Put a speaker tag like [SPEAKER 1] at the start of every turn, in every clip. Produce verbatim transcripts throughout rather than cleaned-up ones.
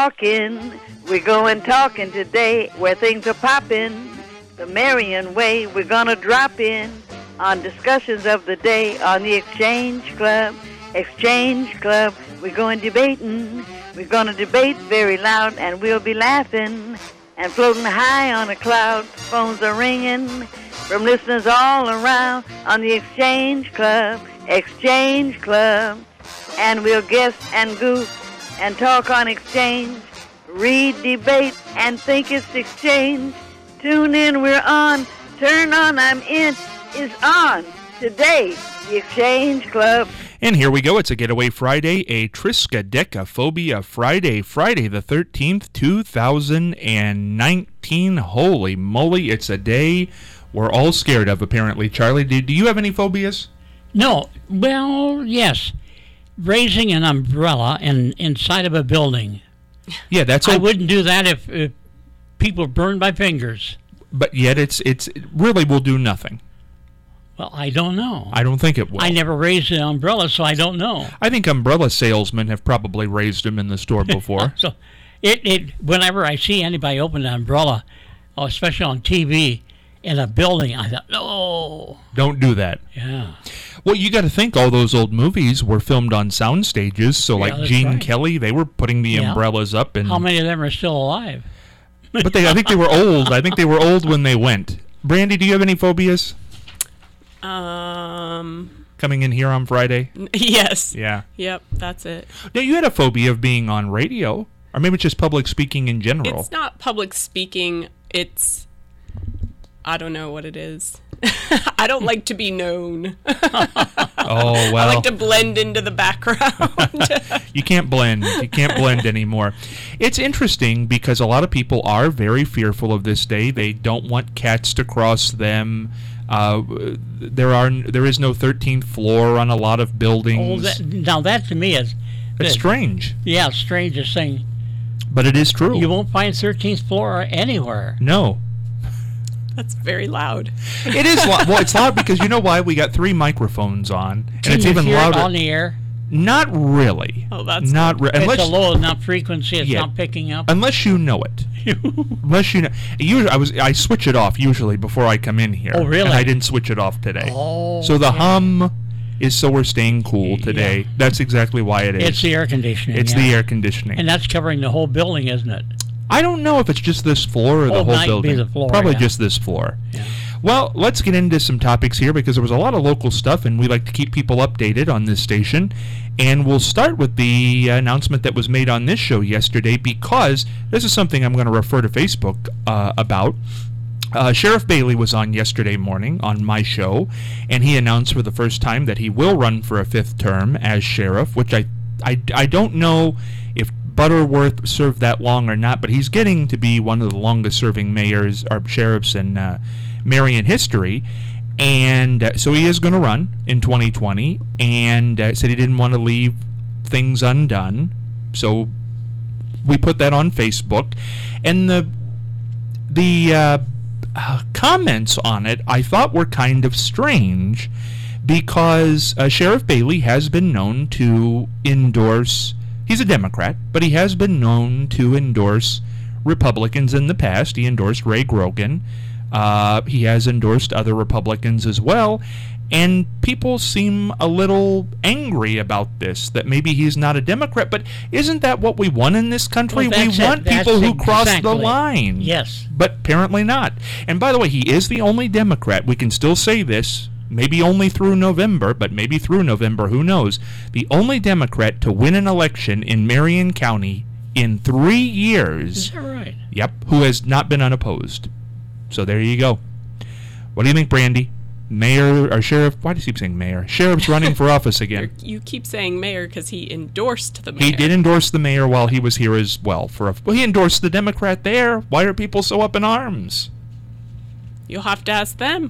[SPEAKER 1] talking. We're going talking today where things are popping. The Marion way, we're going to drop in on discussions of the day on the Exchange Club. Exchange Club, we're going debating. We're going to debate very loud, and we'll be laughing and floating high on a cloud. Phones are ringing from listeners all around on the Exchange Club. Exchange Club. And we'll guess and goof and talk on exchange, read, debate, and think it's exchange. Tune in, we're on. Turn on, I'm in. Is on today, the Exchange Club.
[SPEAKER 2] And here we go. It's a Getaway Friday, a Triskaidekaphobia Friday, Friday the thirteenth, two thousand nineteen. Holy moly, it's a day we're all scared of, apparently. Charlie, do, do you have any phobias?
[SPEAKER 3] No. Well, yes. Raising an umbrella in, inside of a building.
[SPEAKER 2] Yeah, that's...
[SPEAKER 3] I
[SPEAKER 2] a,
[SPEAKER 3] wouldn't do that if, if people burned my fingers.
[SPEAKER 2] But yet it's it's it really will do nothing.
[SPEAKER 3] Well, I don't know.
[SPEAKER 2] I don't think it will.
[SPEAKER 3] I never raised an umbrella, so I don't know.
[SPEAKER 2] I think umbrella salesmen have probably raised them in the store before.
[SPEAKER 3] so, it, it whenever I see anybody open an umbrella, especially on T V in a building, I thought, no.
[SPEAKER 2] Don't do that.
[SPEAKER 3] Yeah.
[SPEAKER 2] Well, you got to think all those old movies were filmed on sound stages. So,
[SPEAKER 3] yeah,
[SPEAKER 2] like Gene
[SPEAKER 3] right.
[SPEAKER 2] Kelly, they were putting the
[SPEAKER 3] yeah.
[SPEAKER 2] umbrellas up. And
[SPEAKER 3] how many of them are still alive?
[SPEAKER 2] But they, I think they were old. I think they were old when they went. Brandy, do you have any phobias?
[SPEAKER 4] Um.
[SPEAKER 2] Coming in here on Friday?
[SPEAKER 4] Yes.
[SPEAKER 2] Yeah.
[SPEAKER 4] Yep, that's it.
[SPEAKER 2] No, you had a phobia of being on radio. Or maybe it's just public speaking in general.
[SPEAKER 4] It's not public speaking. It's... I don't know what it is. I don't like to be known.
[SPEAKER 2] Oh, well.
[SPEAKER 4] I like to blend into the background.
[SPEAKER 2] You can't blend. You can't blend anymore. It's interesting because a lot of people are very fearful of this day. They don't want cats to cross them. Uh, there are there is no thirteenth floor on a lot of buildings.
[SPEAKER 3] Oh, that, now that to me is...
[SPEAKER 2] It's strange.
[SPEAKER 3] Yeah, strangest thing.
[SPEAKER 2] But it is true.
[SPEAKER 3] You won't find thirteenth floor anywhere.
[SPEAKER 2] No.
[SPEAKER 4] That's very loud.
[SPEAKER 2] It is loud. Well, it's loud because you know why? We got three microphones on, and
[SPEAKER 3] Can
[SPEAKER 2] it's
[SPEAKER 3] you
[SPEAKER 2] even
[SPEAKER 3] hear
[SPEAKER 2] louder.
[SPEAKER 3] It on the air?
[SPEAKER 2] Not really.
[SPEAKER 4] Oh, that's
[SPEAKER 2] not re- unless
[SPEAKER 3] it's a low enough frequency. It's
[SPEAKER 2] yeah,
[SPEAKER 3] not picking up.
[SPEAKER 2] Unless you know it. Unless you know. Usually, I was I switch it off usually before I come in here.
[SPEAKER 3] Oh, really?
[SPEAKER 2] And I didn't switch it off today.
[SPEAKER 3] Oh.
[SPEAKER 2] So the
[SPEAKER 3] yeah.
[SPEAKER 2] hum is so we're staying cool today.
[SPEAKER 3] Yeah.
[SPEAKER 2] That's exactly why it is.
[SPEAKER 3] It's the air conditioning.
[SPEAKER 2] It's
[SPEAKER 3] yeah.
[SPEAKER 2] the air conditioning.
[SPEAKER 3] And that's covering the whole building, isn't it?
[SPEAKER 2] I don't know if it's just this floor or the
[SPEAKER 3] oh,
[SPEAKER 2] whole
[SPEAKER 3] might
[SPEAKER 2] building.
[SPEAKER 3] Be the floor,
[SPEAKER 2] Probably
[SPEAKER 3] yeah.
[SPEAKER 2] just this floor.
[SPEAKER 3] Yeah.
[SPEAKER 2] Well, let's get into some topics here because there was a lot of local stuff, and we like to keep people updated on this station. And we'll start with the announcement that was made on this show yesterday because this is something I'm going to refer to Facebook uh, about. Uh, Sheriff Bailey was on yesterday morning on my show, and he announced for the first time that he will run for a fifth term as sheriff, which I, I, I don't know if Butterworth served that long or not, but he's getting to be one of the longest-serving mayors or sheriffs in uh, Marion history. And uh, so he is going to run in twenty twenty, and uh, said he didn't want to leave things undone. So we put that on Facebook, and the the uh, uh, comments on it I thought were kind of strange because uh, Sheriff Bailey has been known to endorse. He's a Democrat, but he has been known to endorse Republicans in the past. He endorsed Ray Grogan. Uh, he has endorsed other Republicans as well, and people seem a little angry about this, that maybe he's not a Democrat, but isn't that what we want in this country?
[SPEAKER 3] Well,
[SPEAKER 2] we want
[SPEAKER 3] it.
[SPEAKER 2] people
[SPEAKER 3] that's
[SPEAKER 2] who cross
[SPEAKER 3] exactly.
[SPEAKER 2] the line.
[SPEAKER 3] Yes.
[SPEAKER 2] But apparently not. And by the way, he is the only Democrat. We can still say this, maybe only through November, but maybe through November, who knows, the only Democrat to win an election in Marion County in three years.
[SPEAKER 3] Is that right?
[SPEAKER 2] Yep, who has not been unopposed. So there you go. What do you think, Brandy? Mayor or sheriff? Why does he keep saying mayor? Sheriff's running for office again.
[SPEAKER 4] You keep saying mayor because he endorsed the mayor.
[SPEAKER 2] He did endorse the mayor while he was here as well. For a, well, he endorsed the Democrat there. Why are people so up in arms?
[SPEAKER 4] You'll have to ask them.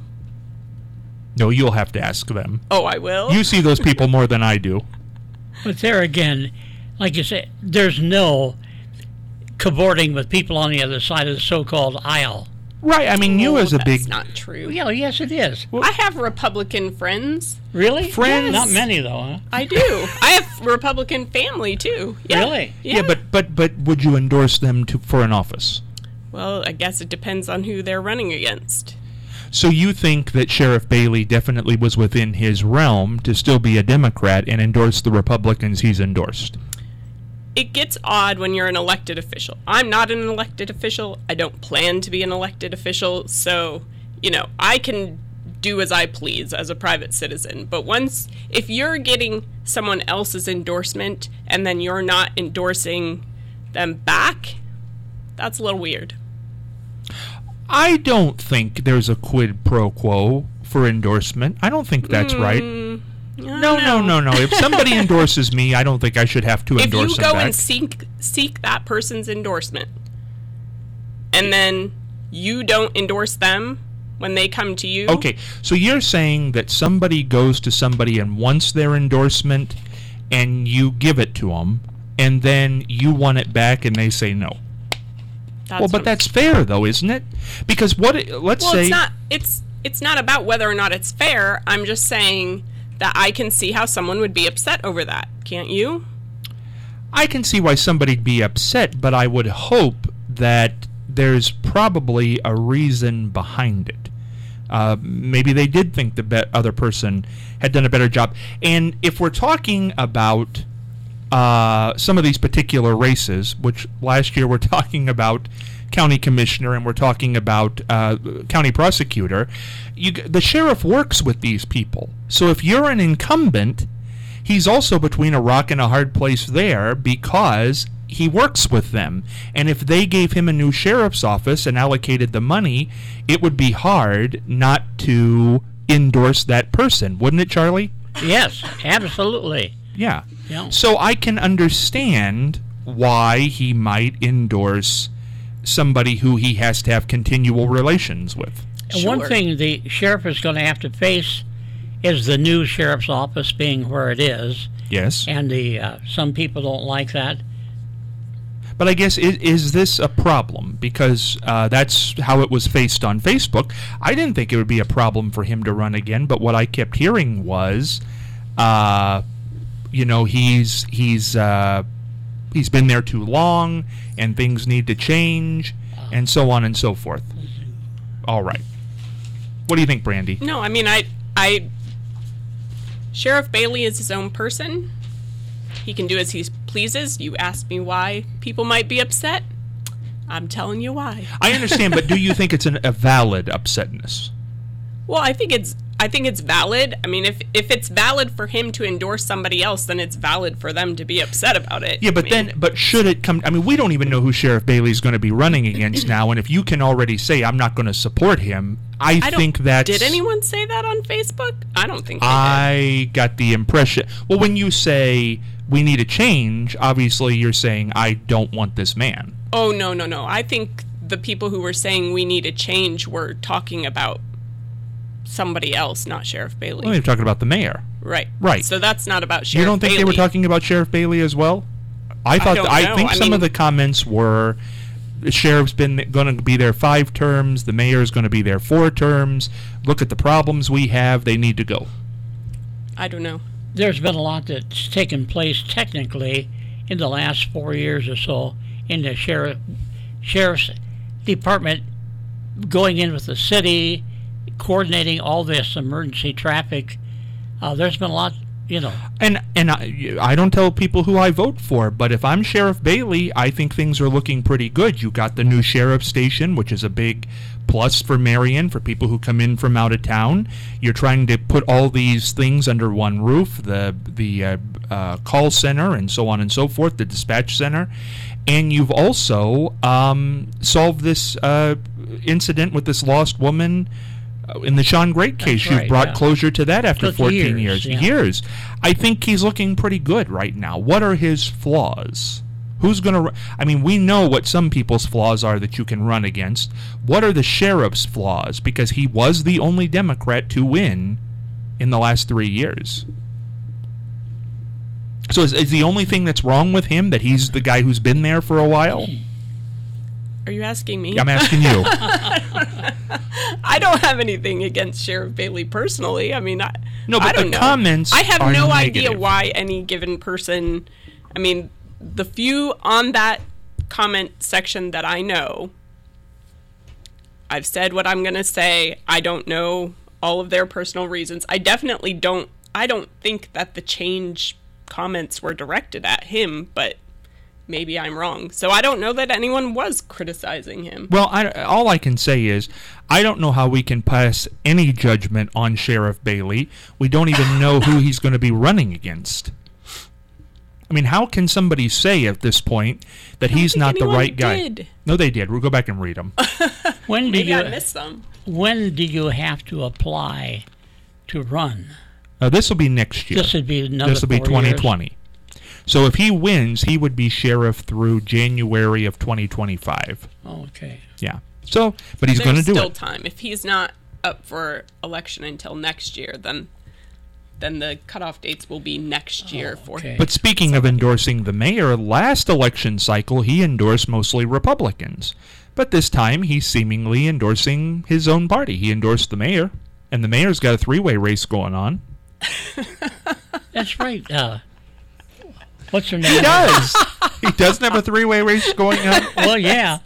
[SPEAKER 2] No, you'll have to ask them.
[SPEAKER 4] Oh, I will?
[SPEAKER 2] You see those people more than I do.
[SPEAKER 3] But there again, like you said, there's no cavorting with people on the other side of the so-called aisle.
[SPEAKER 2] Right. I mean, you
[SPEAKER 4] Oh,
[SPEAKER 2] as a
[SPEAKER 4] that's
[SPEAKER 2] big
[SPEAKER 4] not true.
[SPEAKER 3] Yeah, yes, it is.
[SPEAKER 4] I have Republican friends.
[SPEAKER 3] Really?
[SPEAKER 2] Friends?
[SPEAKER 3] Not many, though, huh?
[SPEAKER 4] I do. I have Republican family too. Yeah.
[SPEAKER 3] Really?
[SPEAKER 4] Yeah.
[SPEAKER 2] yeah, but but but would you endorse them to for an office?
[SPEAKER 4] Well, I guess it depends on who they're running against.
[SPEAKER 2] So you think that Sheriff Bailey definitely was within his realm to still be a Democrat and endorse the Republicans he's endorsed?
[SPEAKER 4] It gets odd when you're an elected official. I'm not an elected official. I don't plan to be an elected official. So, you know, I can do as I please as a private citizen. But once, if you're getting someone else's endorsement and then you're not endorsing them back, that's a little weird.
[SPEAKER 2] I don't think there's a quid pro quo for endorsement. I don't think that's right.
[SPEAKER 4] Mm, I don't
[SPEAKER 2] No, no,
[SPEAKER 4] know.
[SPEAKER 2] no, no. If somebody endorses me, I don't think I should have to
[SPEAKER 4] If
[SPEAKER 2] endorse
[SPEAKER 4] you
[SPEAKER 2] them
[SPEAKER 4] go
[SPEAKER 2] back.
[SPEAKER 4] and seek seek that person's endorsement, and then you don't endorse them when they come to you,
[SPEAKER 2] Okay, so you're saying that somebody goes to somebody and wants their endorsement, and you give it to them, and then you want it back, and they say no.
[SPEAKER 4] That's
[SPEAKER 2] Well, but
[SPEAKER 4] what I'm-
[SPEAKER 2] that's fair, though, isn't it? Because what? It, let's
[SPEAKER 4] well,
[SPEAKER 2] say
[SPEAKER 4] it's not. It's it's not about whether or not it's fair. I'm just saying that I can see how someone would be upset over that. Can't you?
[SPEAKER 2] I can see why somebody'd be upset, but I would hope that there's probably a reason behind it. Uh, maybe they did think the be- other person had done a better job. And if we're talking about uh, some of these particular races, which last year we're talking about county commissioner and we're talking about uh, county prosecutor, you, the sheriff works with these people. So if you're an incumbent, he's also between a rock and a hard place there because he works with them. And if they gave him a new sheriff's office and allocated the money, it would be hard not to endorse that person, wouldn't it, Charlie?
[SPEAKER 3] Yes, absolutely.
[SPEAKER 2] Yeah.
[SPEAKER 3] Yeah.
[SPEAKER 2] So I can understand why he might endorse somebody who he has to have continual relations with.
[SPEAKER 3] And one
[SPEAKER 4] Sure.
[SPEAKER 3] thing the sheriff is going to have to face is the new sheriff's office being where it is,
[SPEAKER 2] Yes.
[SPEAKER 3] and the uh, some people don't like that.
[SPEAKER 2] But I guess, is, is this a problem? Because uh, that's how it was faced on Facebook. I didn't think it would be a problem for him to run again, but what I kept hearing was, uh, you know, he's he's uh, he's been there too long, and things need to change, and so on and so forth. All right. What do you think, Brandy?
[SPEAKER 4] No, I mean, I, I, Sheriff Bailey is his own person. He can do as he pleases. You asked me why people might be upset. I'm telling you why.
[SPEAKER 2] I understand, but do you think it's an, a valid upsetness?
[SPEAKER 4] Well, I think it's I think it's valid. I mean, if if it's valid for him to endorse somebody else, then it's valid for them to be upset about it.
[SPEAKER 2] Yeah, but
[SPEAKER 4] I mean,
[SPEAKER 2] then, but should it come? I mean, we don't even know who Sheriff Bailey's going to be running against now, and if you can already say I'm not going to support him, I,
[SPEAKER 4] I don't,
[SPEAKER 2] think that's.
[SPEAKER 4] Did anyone say that on Facebook? I don't think they did.
[SPEAKER 2] I got the impression. Well, when you say we need a change, obviously you're saying I don't want this man.
[SPEAKER 4] Oh, no, no, no. I think the people who were saying we need a change were talking about somebody else, not Sheriff Bailey.
[SPEAKER 2] Well, they're talking about the mayor.
[SPEAKER 4] Right.
[SPEAKER 2] Right.
[SPEAKER 4] So that's not about Sheriff
[SPEAKER 2] You don't think
[SPEAKER 4] Bailey.
[SPEAKER 2] they were talking about Sheriff Bailey as well? I thought.
[SPEAKER 4] don't
[SPEAKER 2] I
[SPEAKER 4] know.
[SPEAKER 2] think
[SPEAKER 4] I
[SPEAKER 2] some
[SPEAKER 4] mean-
[SPEAKER 2] of the comments were. The sheriff's been going to be there five terms. The mayor's going to be there four terms. Look at the problems we have. They need to go.
[SPEAKER 4] I don't know.
[SPEAKER 3] There's been a lot that's taken place technically in the last four years or so in the sheriff sheriff's department, going in with the city, coordinating all this emergency traffic. Uh, there's been a lot, you know.
[SPEAKER 2] And and I, I don't tell people who I vote for, but if I'm Sheriff Bailey, I think things are looking pretty good. You got the new sheriff station, which is a big plus for Marion, for people who come in from out of town. You're trying to put all these things under one roof, the the uh, uh, call center and so on and so forth, the dispatch center. And you've also um, solved this uh, incident with this lost woman uh, in the Sean Great case.
[SPEAKER 3] That's
[SPEAKER 2] You've
[SPEAKER 3] right,
[SPEAKER 2] brought
[SPEAKER 3] yeah.
[SPEAKER 2] closure to that after
[SPEAKER 3] Took
[SPEAKER 2] fourteen
[SPEAKER 3] years,
[SPEAKER 2] years.
[SPEAKER 3] yeah.
[SPEAKER 2] Years. I think he's looking pretty good right now. What are his flaws? Who's going to... I mean, we know what some people's flaws are that you can run against. What are the sheriff's flaws? Because he was the only Democrat to win in the last three years. So is, is the only thing that's wrong with him that he's the guy who's been there for a while?
[SPEAKER 4] Are you asking me?
[SPEAKER 2] I'm asking you.
[SPEAKER 4] I don't have anything against Sheriff Bailey personally. I mean, I,
[SPEAKER 2] No, but
[SPEAKER 4] I don't
[SPEAKER 2] the
[SPEAKER 4] know.
[SPEAKER 2] comments
[SPEAKER 4] I have
[SPEAKER 2] are
[SPEAKER 4] no
[SPEAKER 2] negative.
[SPEAKER 4] idea why any given person. I mean, the few on that comment section that I know, I've said what I'm going to say. I don't know all of their personal reasons. I definitely don't. I don't think that the change comments were directed at him, but maybe I'm wrong. So I don't know that anyone was criticizing him.
[SPEAKER 2] Well, I, all I can say is I don't know how we can pass any judgment on Sheriff Bailey. We don't even know who he's going to be running against. I mean, how can somebody say at this point that he's
[SPEAKER 4] think
[SPEAKER 2] not the
[SPEAKER 4] anyone
[SPEAKER 2] right guy?
[SPEAKER 4] did.
[SPEAKER 2] No, they did. We'll go back and read them.
[SPEAKER 3] When do
[SPEAKER 4] Maybe
[SPEAKER 3] you
[SPEAKER 4] I missed them.
[SPEAKER 3] when do you have to apply to run?
[SPEAKER 2] Uh, this will be next year.
[SPEAKER 3] This would be another
[SPEAKER 2] This will be
[SPEAKER 3] four
[SPEAKER 2] twenty
[SPEAKER 3] years.
[SPEAKER 2] twenty. So if he wins, he would be sheriff through January of twenty twenty-five.
[SPEAKER 3] Oh, okay.
[SPEAKER 2] Yeah. So, but he's going to
[SPEAKER 4] There's
[SPEAKER 2] do
[SPEAKER 4] still
[SPEAKER 2] it.
[SPEAKER 4] time. If he's not up for election until next year, then then the cutoff dates will be next year for
[SPEAKER 3] okay.
[SPEAKER 4] him.
[SPEAKER 2] But speaking of endorsing the mayor, last election cycle he endorsed mostly Republicans. But this time he's seemingly endorsing his own party. He endorsed the mayor, and the mayor's got a three-way race going on.
[SPEAKER 3] That's right. Uh, what's her name?
[SPEAKER 2] He does. He doesn't have a three-way race going on.
[SPEAKER 3] Well, yeah.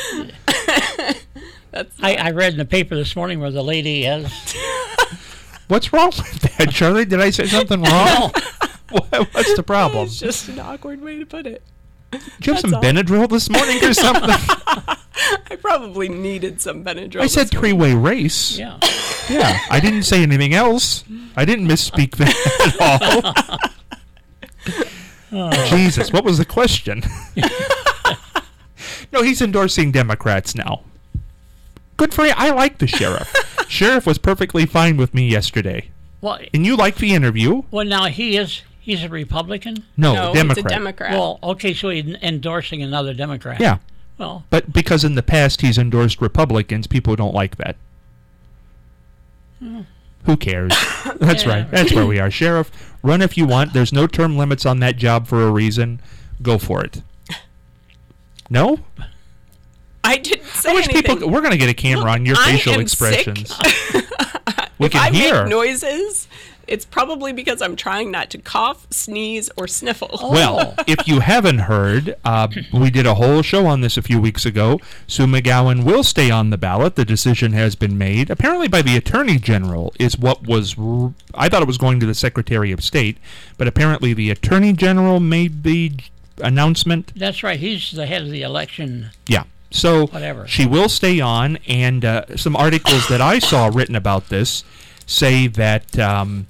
[SPEAKER 4] That's
[SPEAKER 3] I, I read in the paper this morning where the lady has.
[SPEAKER 2] What's wrong with that, Charlie? Did I say something wrong? What- What's the problem?
[SPEAKER 4] It's just an awkward way to put it.
[SPEAKER 2] Did you have some
[SPEAKER 4] that's all.
[SPEAKER 2] Benadryl this morning or something?
[SPEAKER 4] I probably needed some Benadryl.
[SPEAKER 2] I said
[SPEAKER 4] this morning.
[SPEAKER 2] three-way race.
[SPEAKER 3] Yeah.
[SPEAKER 2] Yeah, I didn't say anything else. I didn't misspeak that at all. Jesus, what was the question? No, he's endorsing Democrats now. Good for you. I like the sheriff. Sheriff was perfectly fine with me yesterday.
[SPEAKER 3] Well,
[SPEAKER 2] And you liked the interview?
[SPEAKER 3] well, now he is. He's a Republican.
[SPEAKER 2] No,
[SPEAKER 4] No,
[SPEAKER 2] Democrat.
[SPEAKER 4] he's a Democrat.
[SPEAKER 3] Well, okay, so he's endorsing another Democrat.
[SPEAKER 2] Yeah,
[SPEAKER 3] Well,
[SPEAKER 2] but because in the past he's endorsed Republicans, people don't like that. Who cares? That's
[SPEAKER 3] Yeah.
[SPEAKER 2] right. That's where we are. Sheriff, run if you want. There's no term limits on that job for a reason. Go for it. No?
[SPEAKER 4] I didn't say
[SPEAKER 2] I wish
[SPEAKER 4] anything.
[SPEAKER 2] people. We're going to get a camera on your
[SPEAKER 4] I
[SPEAKER 2] facial
[SPEAKER 4] am
[SPEAKER 2] expressions. We
[SPEAKER 4] if
[SPEAKER 2] can
[SPEAKER 4] I
[SPEAKER 2] hear.
[SPEAKER 4] make noises, it's probably because I'm trying not to cough, sneeze, or sniffle.
[SPEAKER 2] Well, if you haven't heard, uh, we did a whole show on this a few weeks ago. Sue McGowan will stay on the ballot. The decision has been made, apparently by the Attorney General, is what was... R- I thought it was going to the Secretary of State, but apparently the Attorney General made the announcement.
[SPEAKER 3] that's right. He's the head of the election.
[SPEAKER 2] Yeah. So
[SPEAKER 3] Whatever.
[SPEAKER 2] she will stay on, and uh, some articles that I saw written about this say that... Um,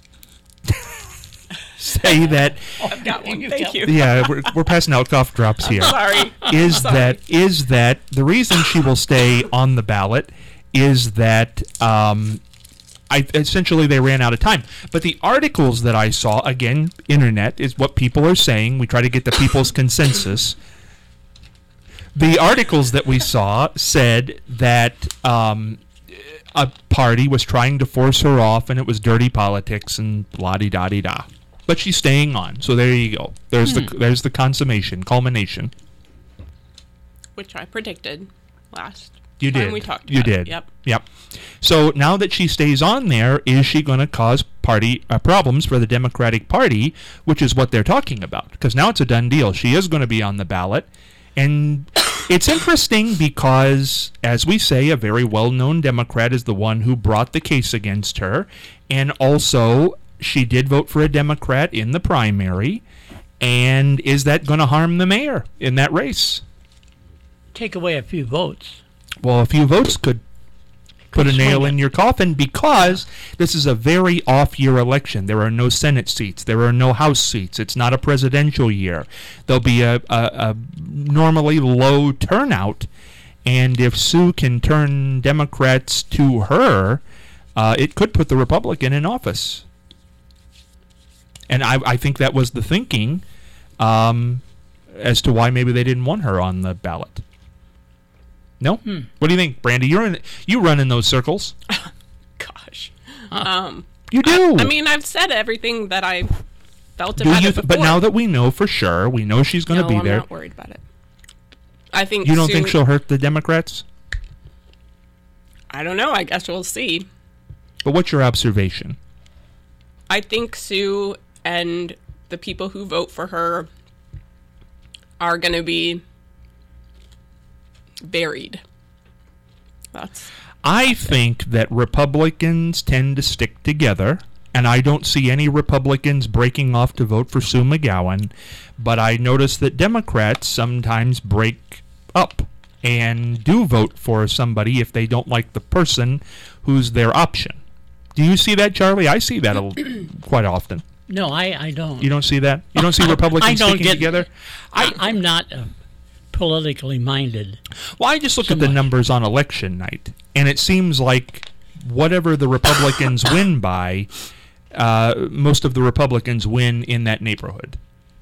[SPEAKER 2] say that...
[SPEAKER 4] I've got one.
[SPEAKER 3] You
[SPEAKER 4] Thank
[SPEAKER 3] got
[SPEAKER 4] you.
[SPEAKER 2] Yeah, we're, we're passing out cough drops here.
[SPEAKER 4] Sorry.
[SPEAKER 2] is
[SPEAKER 4] Sorry.
[SPEAKER 2] that is that the reason she will stay on the ballot is that um, I essentially they ran out of time. But the articles that I saw, again, internet is what people are saying. We try to get the people's consensus. The articles that we saw said that um, a party was trying to force her off, and it was dirty politics and la-di-da-di-da. But she's staying on, so there you go. There's the there's the consummation, culmination.
[SPEAKER 4] Which I predicted last
[SPEAKER 2] You
[SPEAKER 4] time
[SPEAKER 2] did.
[SPEAKER 4] we talked
[SPEAKER 2] you
[SPEAKER 4] about it.
[SPEAKER 2] did.
[SPEAKER 4] Yep.
[SPEAKER 2] Yep. So now that she stays on there, is she going to cause party uh, problems for the Democratic Party, which is what they're talking about? Because now it's a done deal. She is going to be on the ballot, and it's interesting because, as we say, a very well-known Democrat is the one who brought the case against her, and also she did vote for a Democrat in the primary. And is that going to harm the mayor in that race?
[SPEAKER 3] Take away a few votes.
[SPEAKER 2] Well, a few votes could put a
[SPEAKER 3] Could
[SPEAKER 2] nail
[SPEAKER 3] swing
[SPEAKER 2] in
[SPEAKER 3] it.
[SPEAKER 2] your coffin because this is a very off-year election. There are no Senate seats. There are no House seats. It's not a presidential year. There'll be a, a, a normally low turnout, and if Sue can turn Democrats to her, uh, it could put the Republican in office. And I, I think that was the thinking um, as to why maybe they didn't want her on the ballot. No?
[SPEAKER 3] Hmm.
[SPEAKER 2] What do you think, Brandy? You're in, you run in those circles.
[SPEAKER 4] Gosh. Um,
[SPEAKER 2] You do.
[SPEAKER 4] I mean, I've said everything that I felt
[SPEAKER 2] do
[SPEAKER 4] about
[SPEAKER 2] you?
[SPEAKER 4] it before.
[SPEAKER 2] But now that we know for sure, we know she's going to
[SPEAKER 4] no,
[SPEAKER 2] be
[SPEAKER 4] I'm
[SPEAKER 2] there.
[SPEAKER 4] not worried about it. I think
[SPEAKER 2] You don't
[SPEAKER 4] Sue,
[SPEAKER 2] think she'll hurt the Democrats?
[SPEAKER 4] I don't know. I guess we'll see.
[SPEAKER 2] But what's your observation?
[SPEAKER 4] I think Sue and the people who vote for her are going to be buried. That's.
[SPEAKER 2] I think that Republicans tend to stick together, and I don't see any Republicans breaking off to vote for Sue McGowan, but I notice that Democrats sometimes break up and do vote for somebody if they don't like the person who's their option. Do you see that, Charlie? I see that a l- quite often.
[SPEAKER 3] No, I, I don't.
[SPEAKER 2] You don't see that? You don't see
[SPEAKER 3] I
[SPEAKER 2] Republicans
[SPEAKER 3] don't
[SPEAKER 2] sticking
[SPEAKER 3] get,
[SPEAKER 2] together?
[SPEAKER 3] I, I'm not uh, politically minded.
[SPEAKER 2] Well, I just look
[SPEAKER 3] so
[SPEAKER 2] at the
[SPEAKER 3] much.
[SPEAKER 2] numbers on election night, and it seems like whatever the Republicans win by, uh, most of the Republicans win in that neighborhood,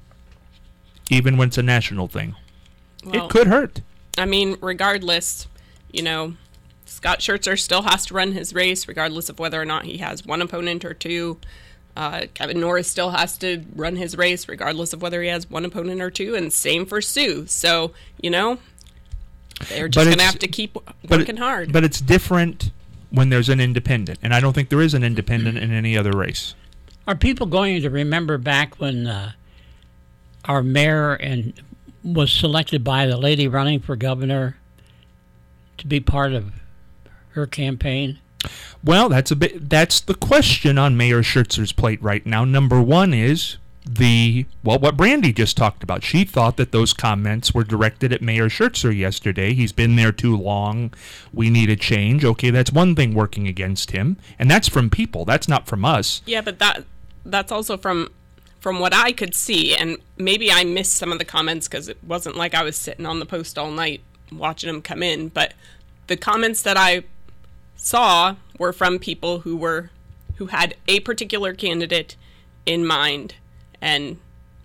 [SPEAKER 2] even when it's a national thing.
[SPEAKER 4] Well,
[SPEAKER 2] It could hurt.
[SPEAKER 4] I mean, regardless, you know, Scott Scherzer still has to run his race, regardless of whether or not he has one opponent or two. Uh, Kevin Norris still has to run his race, regardless of whether he has one opponent or two, and same for Sue. So, you know, they're
[SPEAKER 2] But
[SPEAKER 4] just going to
[SPEAKER 2] it's-
[SPEAKER 4] have to keep
[SPEAKER 2] But
[SPEAKER 4] working
[SPEAKER 2] it-
[SPEAKER 4] hard.
[SPEAKER 2] But it's different when there's an independent, and I don't think there is an independent in any other race.
[SPEAKER 3] Are people going to remember back when uh, our mayor and was selected by the lady running for governor to be part of her campaign?
[SPEAKER 2] Well, that's a bit. That's the question on Mayor Scherzer's plate right now. Number one is the well, what Brandy just talked about. She thought that those comments were directed at Mayor Scherzer yesterday. He's been there too long. We need a change. Okay, that's one thing working against him, and that's from people. That's not from us.
[SPEAKER 4] Yeah, but that that's also from from what I could see, and maybe I missed some of the comments because it wasn't like I was sitting on the post all night watching them come in, but the comments that I saw were from people who were who had a particular candidate in mind, and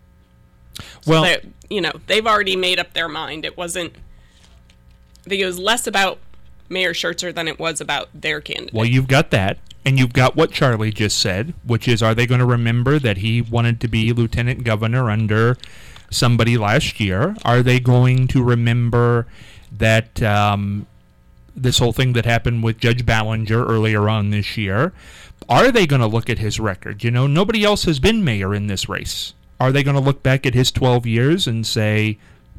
[SPEAKER 4] so
[SPEAKER 2] Well,
[SPEAKER 4] they- you know, they've already made up their mind. It wasn't I think it was less about Mayor Scherzer than it was about their candidate.
[SPEAKER 2] well, you've got that, and you've got what Charlie just said, which is, are they going to remember that he wanted to be lieutenant governor under somebody last year? Are they going to remember that um, this whole thing that happened with Judge Ballinger earlier on this year? Are they going to look at his record? You know, nobody else has been mayor in this race. Are they going to look back at his twelve years and say,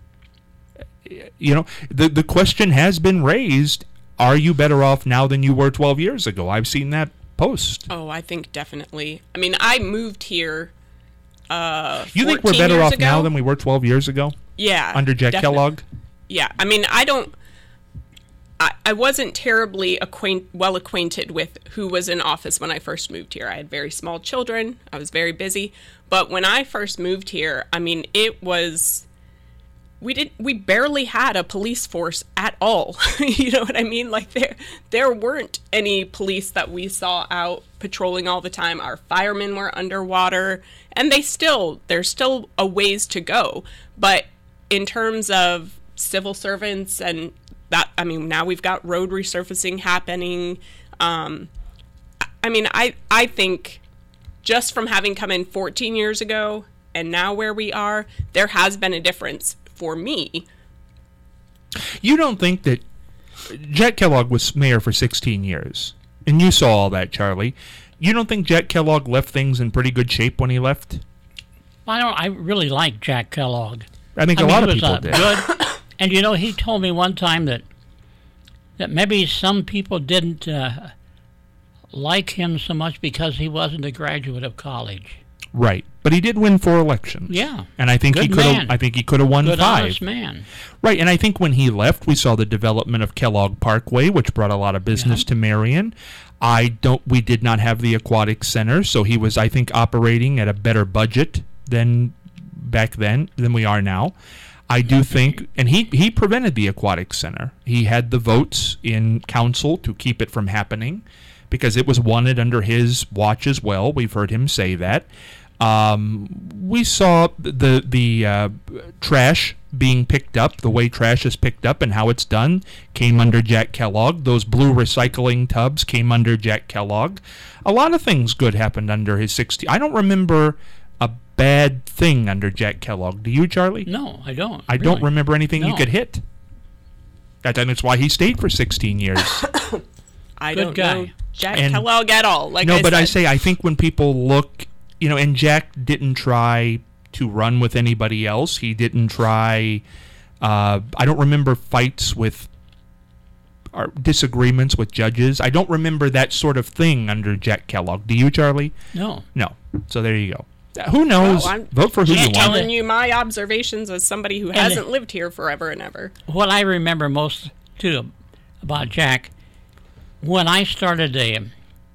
[SPEAKER 2] you know, the the question has been raised, are you better off now than you were twelve years ago? I've seen that post.
[SPEAKER 4] Oh, I think definitely. I mean, I moved here uh
[SPEAKER 2] You think we're
[SPEAKER 4] fourteen
[SPEAKER 2] better
[SPEAKER 4] years
[SPEAKER 2] off
[SPEAKER 4] ago.
[SPEAKER 2] now than we were twelve years ago
[SPEAKER 4] Yeah.
[SPEAKER 2] under Jack
[SPEAKER 4] definitely.
[SPEAKER 2] Kellogg?
[SPEAKER 4] Yeah. I mean, I don't I, I wasn't terribly acquaint well acquainted with who was in office when I first moved here. I had very small children. I was very busy. But when I first moved here, I mean, it was we did we barely had a police force at all. You know what I mean? Like there there weren't any police that we saw out patrolling all the time. Our firemen were underwater, and they still there's still a ways to go. But in terms of civil servants and that, I mean, now we've got road resurfacing happening. Um, I mean, I I think just from having come in fourteen years ago and now where we are, there has been a difference for me.
[SPEAKER 2] You don't think that Jack Kellogg was mayor for sixteen years, and you saw all that, Charlie. You don't think Jack Kellogg left things in pretty good shape when he left?
[SPEAKER 3] I don't. I really like Jack Kellogg.
[SPEAKER 2] I think
[SPEAKER 3] I
[SPEAKER 2] a
[SPEAKER 3] mean,
[SPEAKER 2] lot
[SPEAKER 3] he
[SPEAKER 2] of
[SPEAKER 3] was,
[SPEAKER 2] people
[SPEAKER 3] uh,
[SPEAKER 2] did.
[SPEAKER 3] good. And you know, he told me one time that that maybe some people didn't uh, like him so much because he wasn't a graduate of college.
[SPEAKER 2] Right, but he did win four elections.
[SPEAKER 3] Yeah,
[SPEAKER 2] and I think
[SPEAKER 3] Good
[SPEAKER 2] he could have.
[SPEAKER 3] man.
[SPEAKER 2] I think he could have won
[SPEAKER 3] good,
[SPEAKER 2] five.
[SPEAKER 3] honest man.
[SPEAKER 2] Right, and I think when he left, we saw the development of Kellogg Parkway, which brought a lot of business
[SPEAKER 3] Yeah.
[SPEAKER 2] to Marion. I don't. We did not have the aquatic center, so he was, I think, operating at a better budget than back then than we are now. I do think, and he he prevented the aquatic center. He had the votes in council to keep it from happening, because it was wanted under his watch as well. We've heard him say that. Um, we saw the the uh, trash being picked up, the way trash is picked up and how it's done came under Jack Kellogg. Those blue recycling tubs came under Jack Kellogg. A lot of things good happened under his sixty. I don't remember a bad thing under Jack Kellogg. Do you, Charlie?
[SPEAKER 3] No, I don't.
[SPEAKER 2] I don't
[SPEAKER 3] really.
[SPEAKER 2] remember anything you
[SPEAKER 3] No.
[SPEAKER 2] could hit. That, that's why he stayed for sixteen years.
[SPEAKER 4] I
[SPEAKER 3] Good
[SPEAKER 4] don't
[SPEAKER 3] guy.
[SPEAKER 4] know Jack
[SPEAKER 2] And-
[SPEAKER 4] Kellogg at all. Like
[SPEAKER 2] no,
[SPEAKER 4] I
[SPEAKER 2] but
[SPEAKER 4] said.
[SPEAKER 2] I say I think when people look, you know, and Jack didn't try to run with anybody else. He didn't try. Uh, I don't remember fights with or disagreements with judges. I don't remember that sort of thing under Jack Kellogg. Do you, Charlie?
[SPEAKER 3] No.
[SPEAKER 2] No. So there you go. Uh, Who knows?
[SPEAKER 4] Well, I'm
[SPEAKER 2] Vote for who you
[SPEAKER 4] just
[SPEAKER 2] want.
[SPEAKER 4] telling you my observations as somebody who hasn't lived here forever and ever.
[SPEAKER 3] What I remember most, too, about Jack, when I started a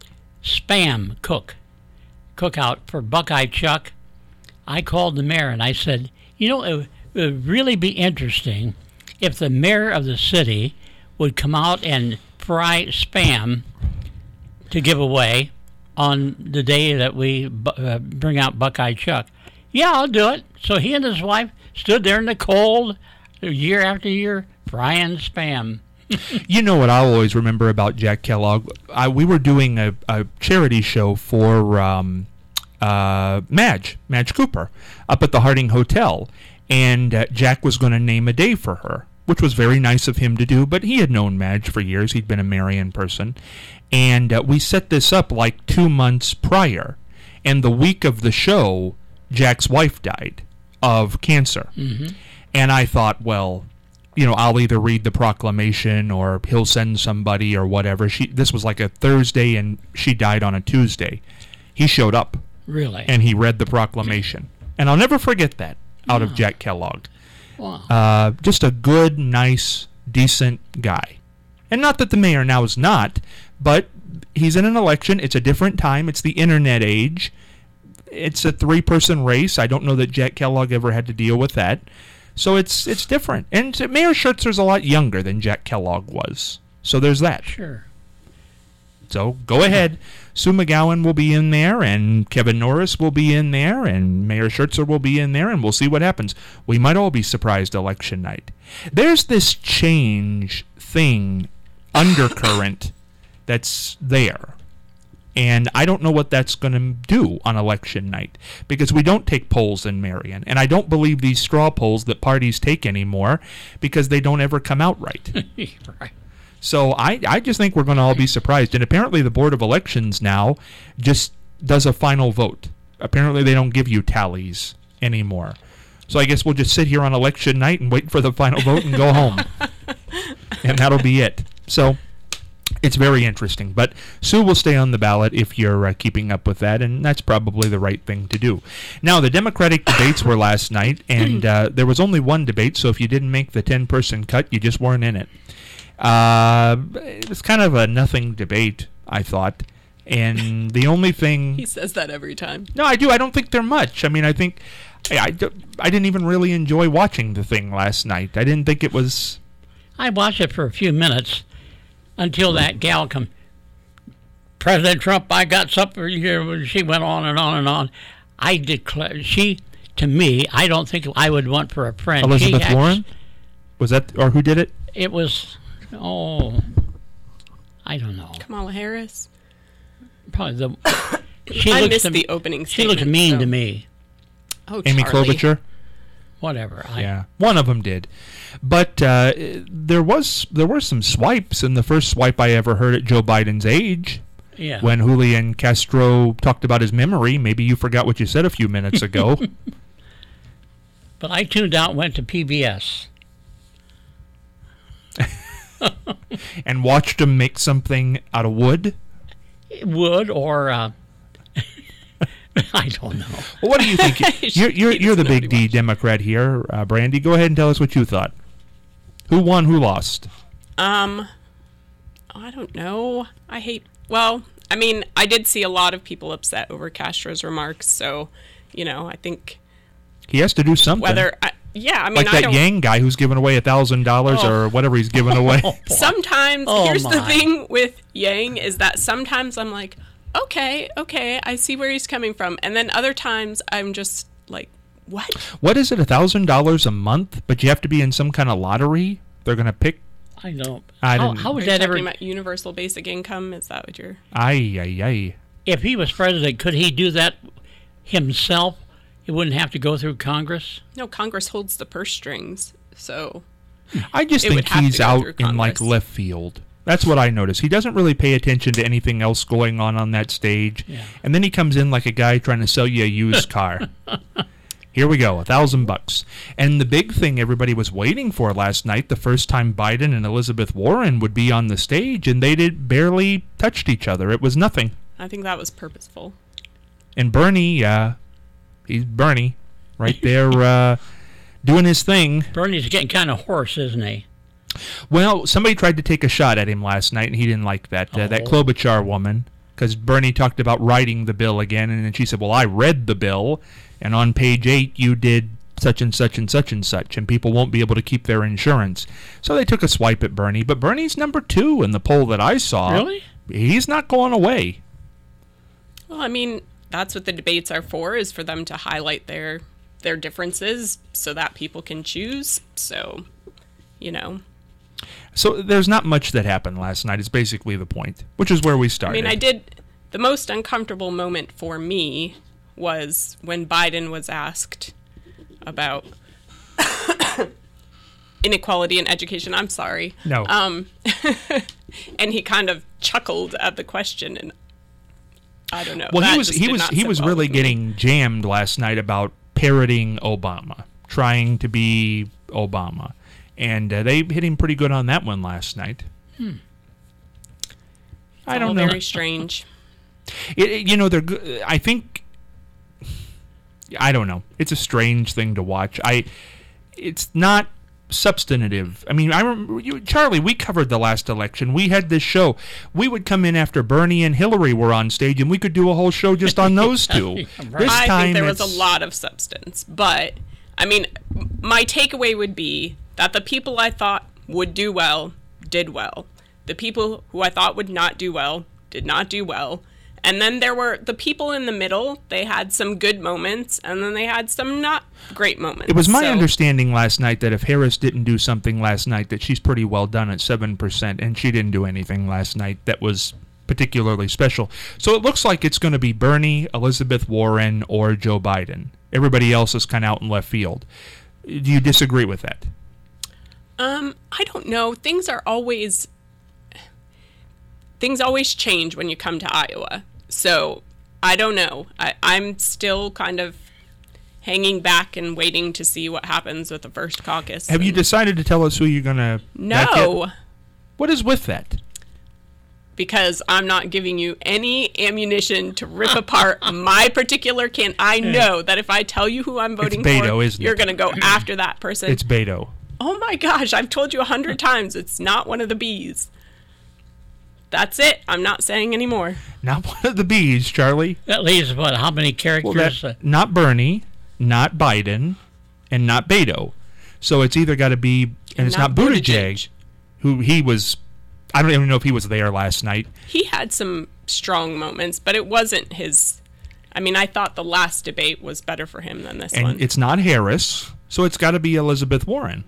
[SPEAKER 3] Spam cook, cookout for Buckeye Chuck, I called the mayor and I said, you know, it, it would really be interesting if the mayor of the city would come out and fry Spam to give away on the day that we bu- uh, bring out Buckeye Chuck. Yeah, I'll do it. So he and his wife stood there in the cold year after year frying Spam.
[SPEAKER 2] You know what I'll always remember about Jack Kellogg? I, we were doing a, a charity show for um, uh, Madge, Madge Cooper, up at the Harding Hotel, and uh, Jack was going to name a day for her, which was very nice of him to do, but he had known Madge for years. He'd been a Marion person. And uh, we set this up like two months prior, and the week of the show, Jack's wife died of cancer.
[SPEAKER 3] Mm-hmm.
[SPEAKER 2] And I thought, well, you know, I'll either read the proclamation or he'll send somebody or whatever. She This was like a Thursday, and she died on a Tuesday. He showed up,
[SPEAKER 3] Really?
[SPEAKER 2] and he read the proclamation. And I'll never forget that out of
[SPEAKER 3] Yeah.
[SPEAKER 2] Jack Kellogg.
[SPEAKER 3] Wow.
[SPEAKER 2] Uh, just a good, nice, decent guy. And not that the mayor now is not, but he's in an election. It's a different time. It's the internet age. It's a three-person race. I don't know that Jack Kellogg ever had to deal with that. So it's it's different. And Mayor Schertzer's a lot younger than Jack Kellogg was. So there's that.
[SPEAKER 3] Sure.
[SPEAKER 2] So go ahead. Sue McGowan will be in there, and Kevin Norris will be in there, and Mayor Schertzer will be in there, and we'll see what happens. We might all be surprised election night. There's this change thing, undercurrent, that's there. And I don't know what that's going to do on election night, because we don't take polls in Marion. And I don't believe these straw polls that parties take anymore, because they don't ever come out right.
[SPEAKER 3] Right.
[SPEAKER 2] So I, I just think we're going to all be surprised. And apparently the Board of Elections now just does a final vote. Apparently they don't give you tallies anymore. So I guess we'll just sit here on election night and wait for the final vote and go home. And that'll be it. So it's very interesting. But Sue will stay on the ballot if you're uh, keeping up with that, and that's probably the right thing to do. Now, the Democratic debates were last night, and uh, there was only one debate, so if you didn't make the ten-person cut, you just weren't in it. Uh, it was kind of a nothing debate, I thought. And the only thing...
[SPEAKER 4] He says that every time.
[SPEAKER 2] No, I do. I don't think they're much. I mean, I think... I, I, do- I didn't even really enjoy watching the thing last night. I didn't think it was...
[SPEAKER 3] I watched it for a few minutes until that gal come. President Trump, I got something for you. She went on and on and on. I declare, she, to me, I don't think I would want for a friend.
[SPEAKER 2] Elizabeth
[SPEAKER 3] She
[SPEAKER 2] Warren? Was that... Or who did it?
[SPEAKER 3] It was, oh, I don't know.
[SPEAKER 4] Kamala Harris.
[SPEAKER 3] Probably the. She
[SPEAKER 4] I
[SPEAKER 3] looks
[SPEAKER 4] missed
[SPEAKER 3] to,
[SPEAKER 4] the opening
[SPEAKER 3] She
[SPEAKER 4] statement.
[SPEAKER 3] looks mean
[SPEAKER 4] so-
[SPEAKER 3] to me.
[SPEAKER 4] Oh,
[SPEAKER 2] Amy
[SPEAKER 4] Charlie.
[SPEAKER 2] Klobuchar?
[SPEAKER 3] Whatever. I,
[SPEAKER 2] Yeah, one of them did, but uh, there was there were some swipes, and the first swipe I ever heard at Joe Biden's age,
[SPEAKER 3] Yeah.
[SPEAKER 2] when Julian Castro talked about his memory. Maybe you forgot what you said a few minutes ago.
[SPEAKER 3] But I tuned out and went to P B S.
[SPEAKER 2] And watched him make something out of wood.
[SPEAKER 3] Wood or uh, I don't know.
[SPEAKER 2] Well, what do you think? You're you're,
[SPEAKER 4] He
[SPEAKER 2] you're the
[SPEAKER 4] doesn't know
[SPEAKER 2] big
[SPEAKER 4] what he
[SPEAKER 2] D Democrat here, uh, Brandy. Go ahead and tell us what you thought. Who won? Who lost?
[SPEAKER 4] Um, I don't know. I hate. Well, I mean, I did see a lot of people upset over Castro's remarks. So, you know, I think
[SPEAKER 2] He has to do something.
[SPEAKER 4] whether. I, yeah, I mean,
[SPEAKER 2] like
[SPEAKER 4] I
[SPEAKER 2] that
[SPEAKER 4] don't.
[SPEAKER 2] Yang guy who's giving away a thousand dollars
[SPEAKER 4] Oh.
[SPEAKER 2] or whatever he's giving away.
[SPEAKER 4] Sometimes
[SPEAKER 3] Oh,
[SPEAKER 4] here's the
[SPEAKER 3] my.
[SPEAKER 4] thing with Yang is that sometimes I'm like, okay, okay, I see where he's coming from, and then other times I'm just like, what?
[SPEAKER 2] What is it? A thousand dollars a month? But you have to be in some kind of lottery. They're gonna pick.
[SPEAKER 3] I don't.
[SPEAKER 2] I
[SPEAKER 3] how,
[SPEAKER 2] didn't-
[SPEAKER 3] how
[SPEAKER 4] Are
[SPEAKER 3] would
[SPEAKER 4] you
[SPEAKER 3] that
[SPEAKER 4] talking
[SPEAKER 3] ever?
[SPEAKER 4] about universal basic income? Is that what you're?
[SPEAKER 2] Ay ay ay.
[SPEAKER 3] If he was president, could he do that himself? He wouldn't have to go through Congress.
[SPEAKER 4] No, Congress holds the purse strings, so
[SPEAKER 2] I just
[SPEAKER 4] it would
[SPEAKER 2] think
[SPEAKER 4] have to
[SPEAKER 2] he's
[SPEAKER 4] go
[SPEAKER 2] out
[SPEAKER 4] through
[SPEAKER 2] in like
[SPEAKER 4] Congress.
[SPEAKER 2] left field. That's what I notice. He doesn't really pay attention to anything else going on on that stage.
[SPEAKER 3] Yeah.
[SPEAKER 2] And then he comes in like a guy trying to sell you a used car. Here we go, a thousand bucks. And the big thing everybody was waiting for last night, the first time Biden and Elizabeth Warren would be on the stage, and they did barely touched each other. It was nothing.
[SPEAKER 4] I think that was purposeful.
[SPEAKER 2] And Bernie, uh, he's Bernie, right there, uh, doing his thing.
[SPEAKER 3] Bernie's getting kind of hoarse, isn't he?
[SPEAKER 2] Well, somebody tried to take a shot at him last night, and he didn't like that. Uh, That
[SPEAKER 3] Oh.
[SPEAKER 2] Klobuchar woman, because Bernie talked about writing the bill again, and then she said, well, I read the bill, and on page eight you did such and such and such and such, and people won't be able to keep their insurance. So they took a swipe at Bernie, but Bernie's number two in the poll that I saw.
[SPEAKER 3] Really?
[SPEAKER 2] He's not going away.
[SPEAKER 4] Well, I mean, that's what the debates are for, is for them to highlight their their differences so that people can choose. So, you know.
[SPEAKER 2] So there's not much that happened last night, is basically the point, which is where we
[SPEAKER 4] I
[SPEAKER 2] started.
[SPEAKER 4] mean, I did. The most uncomfortable moment for me was when Biden was asked about inequality in education. I'm sorry.
[SPEAKER 2] No.
[SPEAKER 4] Um, and he kind of chuckled at the question, and I don't know.
[SPEAKER 2] Well,
[SPEAKER 4] that
[SPEAKER 2] he was
[SPEAKER 4] just
[SPEAKER 2] he
[SPEAKER 4] did
[SPEAKER 2] was
[SPEAKER 4] not
[SPEAKER 2] he
[SPEAKER 4] sit
[SPEAKER 2] was
[SPEAKER 4] well
[SPEAKER 2] really
[SPEAKER 4] with me.
[SPEAKER 2] getting jammed last night about parroting Obama, trying to be Obama, and uh, they hit him pretty good on that one last night.
[SPEAKER 3] Hmm.
[SPEAKER 2] I
[SPEAKER 4] All
[SPEAKER 2] don't know.
[SPEAKER 4] Very strange.
[SPEAKER 2] It, it- you know, they're. go- I think. I don't know. It's a strange thing to watch. I. It's not substantive. I mean, I remember you, Charlie. We covered the last election. We had this show. We would come in after Bernie and Hillary were on stage, and we could do a whole show just on those two.
[SPEAKER 3] Right.
[SPEAKER 2] This
[SPEAKER 4] I
[SPEAKER 2] time
[SPEAKER 4] think there was
[SPEAKER 2] it's-
[SPEAKER 4] a lot of substance, but I mean, m- my takeaway would be that the people I thought would do well did well. The people who I thought would not do well did not do well. And then there were the people in the middle. They had some good moments, and then they had some not great moments.
[SPEAKER 2] It was my
[SPEAKER 4] So-
[SPEAKER 2] understanding last night that if Harris didn't do something last night, that she's pretty well done at seven percent, and she didn't do anything last night that was particularly special. So it looks like it's going to be Bernie, Elizabeth Warren, or Joe Biden. Everybody else is kind of out in left field. Do you disagree with that?
[SPEAKER 4] Um, I don't know. Things are always things always change when you come to Iowa. So I don't know. I, I'm still kind of hanging back and waiting to see what happens with the first caucus.
[SPEAKER 2] Have you
[SPEAKER 4] and-
[SPEAKER 2] decided to tell us who you're going to
[SPEAKER 4] No,
[SPEAKER 2] What is with that?
[SPEAKER 4] because I'm not giving you any ammunition to rip apart my particular can. I know that if I tell you who I'm voting
[SPEAKER 2] Beto,
[SPEAKER 4] for,
[SPEAKER 2] isn't
[SPEAKER 4] you're
[SPEAKER 2] it?
[SPEAKER 4] going to go after that person.
[SPEAKER 2] It's Beto.
[SPEAKER 4] Oh my gosh, I've told you a hundred times it's not one of the bees. That's it. I'm not saying anymore.
[SPEAKER 2] Not one of the bees, Charlie.
[SPEAKER 3] That leaves what? How many
[SPEAKER 2] Well,
[SPEAKER 3] characters?
[SPEAKER 2] that, not Bernie, not Biden, and not Beto. So it's either got to be, and it's not,
[SPEAKER 4] Not
[SPEAKER 2] Buttigieg,
[SPEAKER 4] Buttigieg.
[SPEAKER 2] who he was. I don't even know if he was there last night.
[SPEAKER 4] He had some strong moments, but it wasn't his. I mean, I thought the last debate was better for him than this
[SPEAKER 2] And
[SPEAKER 4] one.
[SPEAKER 2] it's not Harris, so it's got to be Elizabeth Warren.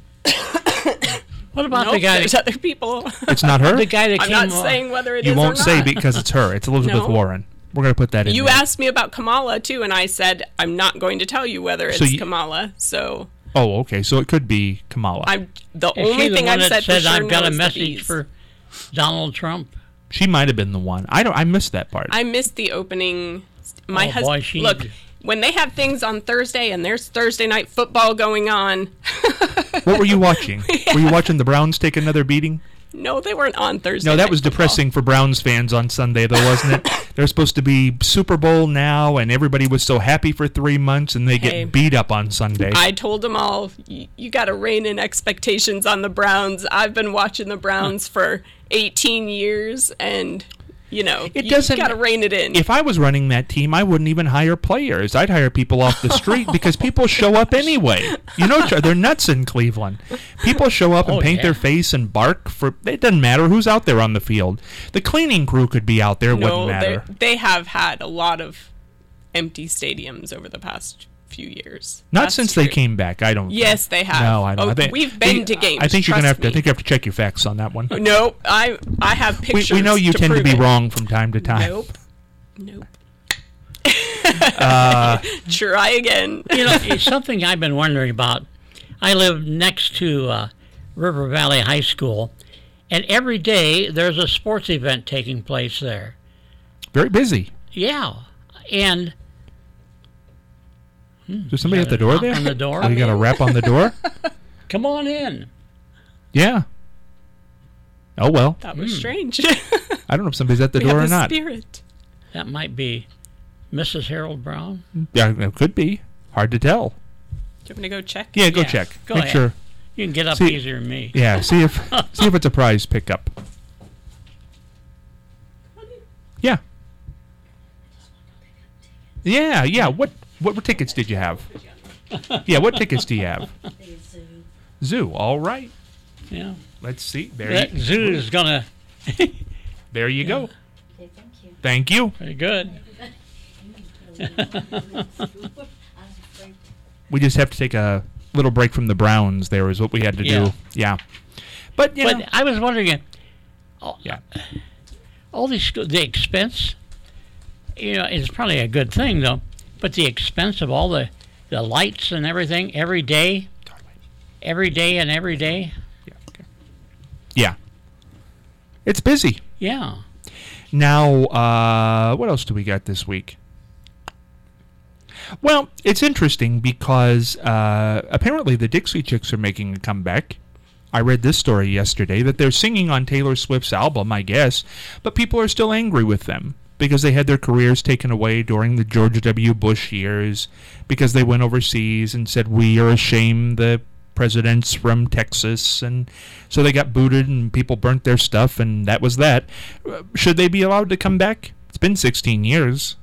[SPEAKER 3] what about
[SPEAKER 4] nope,
[SPEAKER 3] the guy?
[SPEAKER 4] there's
[SPEAKER 3] That,
[SPEAKER 4] other people.
[SPEAKER 2] It's not her?
[SPEAKER 3] the guy that
[SPEAKER 4] I'm
[SPEAKER 3] came.
[SPEAKER 4] not
[SPEAKER 3] uh,
[SPEAKER 4] saying whether it is
[SPEAKER 2] You won't
[SPEAKER 4] or not.
[SPEAKER 2] say because it's her. It's Elizabeth
[SPEAKER 4] No.
[SPEAKER 2] Warren. We're going to put that in
[SPEAKER 4] You
[SPEAKER 2] there.
[SPEAKER 4] asked me about Kamala too, and I said I'm not going to tell you whether it's
[SPEAKER 2] So you-
[SPEAKER 4] Kamala. So
[SPEAKER 2] Oh, okay. So it could be Kamala.
[SPEAKER 4] I'm the
[SPEAKER 3] Is she
[SPEAKER 4] only
[SPEAKER 3] the
[SPEAKER 4] thing
[SPEAKER 3] one
[SPEAKER 4] I've
[SPEAKER 3] that
[SPEAKER 4] said for
[SPEAKER 3] said
[SPEAKER 4] sure
[SPEAKER 3] I've got
[SPEAKER 4] now
[SPEAKER 3] a
[SPEAKER 4] is the
[SPEAKER 3] message
[SPEAKER 4] bees.
[SPEAKER 3] for Donald Trump?
[SPEAKER 2] she might have been the one. I don't. I missed that part.
[SPEAKER 4] I missed the opening. My
[SPEAKER 3] Oh,
[SPEAKER 4] husband.
[SPEAKER 3] boy, she-
[SPEAKER 4] Look, when they have things on Thursday and there's Thursday night football going on.
[SPEAKER 2] What were you watching? Were you watching the Browns take another beating?
[SPEAKER 4] No, they weren't on Thursday.
[SPEAKER 2] No, that
[SPEAKER 4] night
[SPEAKER 2] was
[SPEAKER 4] football.
[SPEAKER 2] depressing for Browns fans on Sunday, though, wasn't it? They're supposed to be Super Bowl now, and everybody was so happy for three months, and they
[SPEAKER 4] Hey.
[SPEAKER 2] get beat up on Sunday.
[SPEAKER 4] I told them all, you, you got to rein in expectations on the Browns. I've been watching the Browns for eighteen years, and you know,
[SPEAKER 2] It
[SPEAKER 4] you
[SPEAKER 2] doesn't-
[SPEAKER 4] got to rein it in.
[SPEAKER 2] If I was running that team, I wouldn't even hire players. I'd hire people off the street because people show up anyway. You know, they're nuts in Cleveland. People show up and
[SPEAKER 3] Oh,
[SPEAKER 2] paint
[SPEAKER 3] yeah.
[SPEAKER 2] their face and bark for. It doesn't matter who's out there on the field. The cleaning crew could be out there. It
[SPEAKER 4] no,
[SPEAKER 2] wouldn't
[SPEAKER 4] they,
[SPEAKER 2] matter.
[SPEAKER 4] they have had a lot of empty stadiums over the past few years.
[SPEAKER 2] Not
[SPEAKER 4] That's
[SPEAKER 2] since
[SPEAKER 4] true.
[SPEAKER 2] they came back. I don't.
[SPEAKER 4] Yes,
[SPEAKER 2] think.
[SPEAKER 4] they have.
[SPEAKER 2] No, I don't.
[SPEAKER 4] Oh,
[SPEAKER 2] I think,
[SPEAKER 4] we've been
[SPEAKER 2] they-
[SPEAKER 4] to games.
[SPEAKER 2] I think you're gonna have
[SPEAKER 4] trust
[SPEAKER 2] to. I
[SPEAKER 4] me.
[SPEAKER 2] think you have to check your facts on that one.
[SPEAKER 4] No, I I have
[SPEAKER 2] We,
[SPEAKER 4] pictures.
[SPEAKER 2] we know you
[SPEAKER 4] to
[SPEAKER 2] tend to
[SPEAKER 4] prove
[SPEAKER 2] be
[SPEAKER 4] it.
[SPEAKER 2] wrong from time to time.
[SPEAKER 4] Nope. Nope.
[SPEAKER 2] Uh,
[SPEAKER 4] Try again.
[SPEAKER 3] You know, it's something I've been wondering about. I live next to uh, River Valley High School, and every day there's a sports event taking place there.
[SPEAKER 2] Very busy.
[SPEAKER 3] Yeah, and
[SPEAKER 2] Is there somebody
[SPEAKER 3] Is
[SPEAKER 2] at
[SPEAKER 3] that
[SPEAKER 2] the
[SPEAKER 3] a
[SPEAKER 2] door
[SPEAKER 3] knock
[SPEAKER 2] there?
[SPEAKER 3] on the door?
[SPEAKER 2] Oh, you got a rap on the door?
[SPEAKER 3] come on in.
[SPEAKER 2] Yeah. Oh, well.
[SPEAKER 4] That was strange.
[SPEAKER 2] I don't know if somebody's at the
[SPEAKER 4] we
[SPEAKER 2] door
[SPEAKER 4] have
[SPEAKER 2] or
[SPEAKER 4] the
[SPEAKER 2] not.
[SPEAKER 4] spirit.
[SPEAKER 3] That might be Missus Harold Brown.
[SPEAKER 2] Yeah, it could be. Hard to tell.
[SPEAKER 4] Do you want me to go check?
[SPEAKER 2] Yeah, go
[SPEAKER 3] Yeah,
[SPEAKER 2] check.
[SPEAKER 3] go
[SPEAKER 2] Make
[SPEAKER 3] ahead.
[SPEAKER 2] sure.
[SPEAKER 3] You can get up
[SPEAKER 2] See-
[SPEAKER 3] easier than me.
[SPEAKER 2] Yeah, see if see if it's a prize pickup. Yeah. Yeah, yeah. What what tickets did you have? Yeah, what tickets do you have? Zoo. All right.
[SPEAKER 3] Yeah.
[SPEAKER 2] Let's see. There
[SPEAKER 3] That
[SPEAKER 2] you,
[SPEAKER 3] zoo is gonna
[SPEAKER 2] there you go.
[SPEAKER 5] Okay, thank you.
[SPEAKER 2] Thank you.
[SPEAKER 3] pretty good.
[SPEAKER 2] We just have to take a little break from the Browns. There is what we had to
[SPEAKER 3] Yeah.
[SPEAKER 2] do. Yeah. But you
[SPEAKER 3] But
[SPEAKER 2] know,
[SPEAKER 3] I was wondering, uh, all,
[SPEAKER 2] yeah.
[SPEAKER 3] all these scho- the expense, you know, is probably a good thing though. But the expense of all the the lights and everything every day, every day and every day.
[SPEAKER 2] Yeah. Okay. Yeah. It's busy.
[SPEAKER 3] Yeah.
[SPEAKER 2] Now, uh, what else do we got this week? Well, it's interesting because uh, apparently the Dixie Chicks are making a comeback. I read this story yesterday that they're singing on Taylor Swift's album, I guess, but people are still angry with them because they had their careers taken away during the George W. Bush years because they went overseas and said, we are ashamed the presidents from Texas, and so they got booted and people burnt their stuff, and that was that. Uh, Should they be allowed to come back? It's been sixteen years.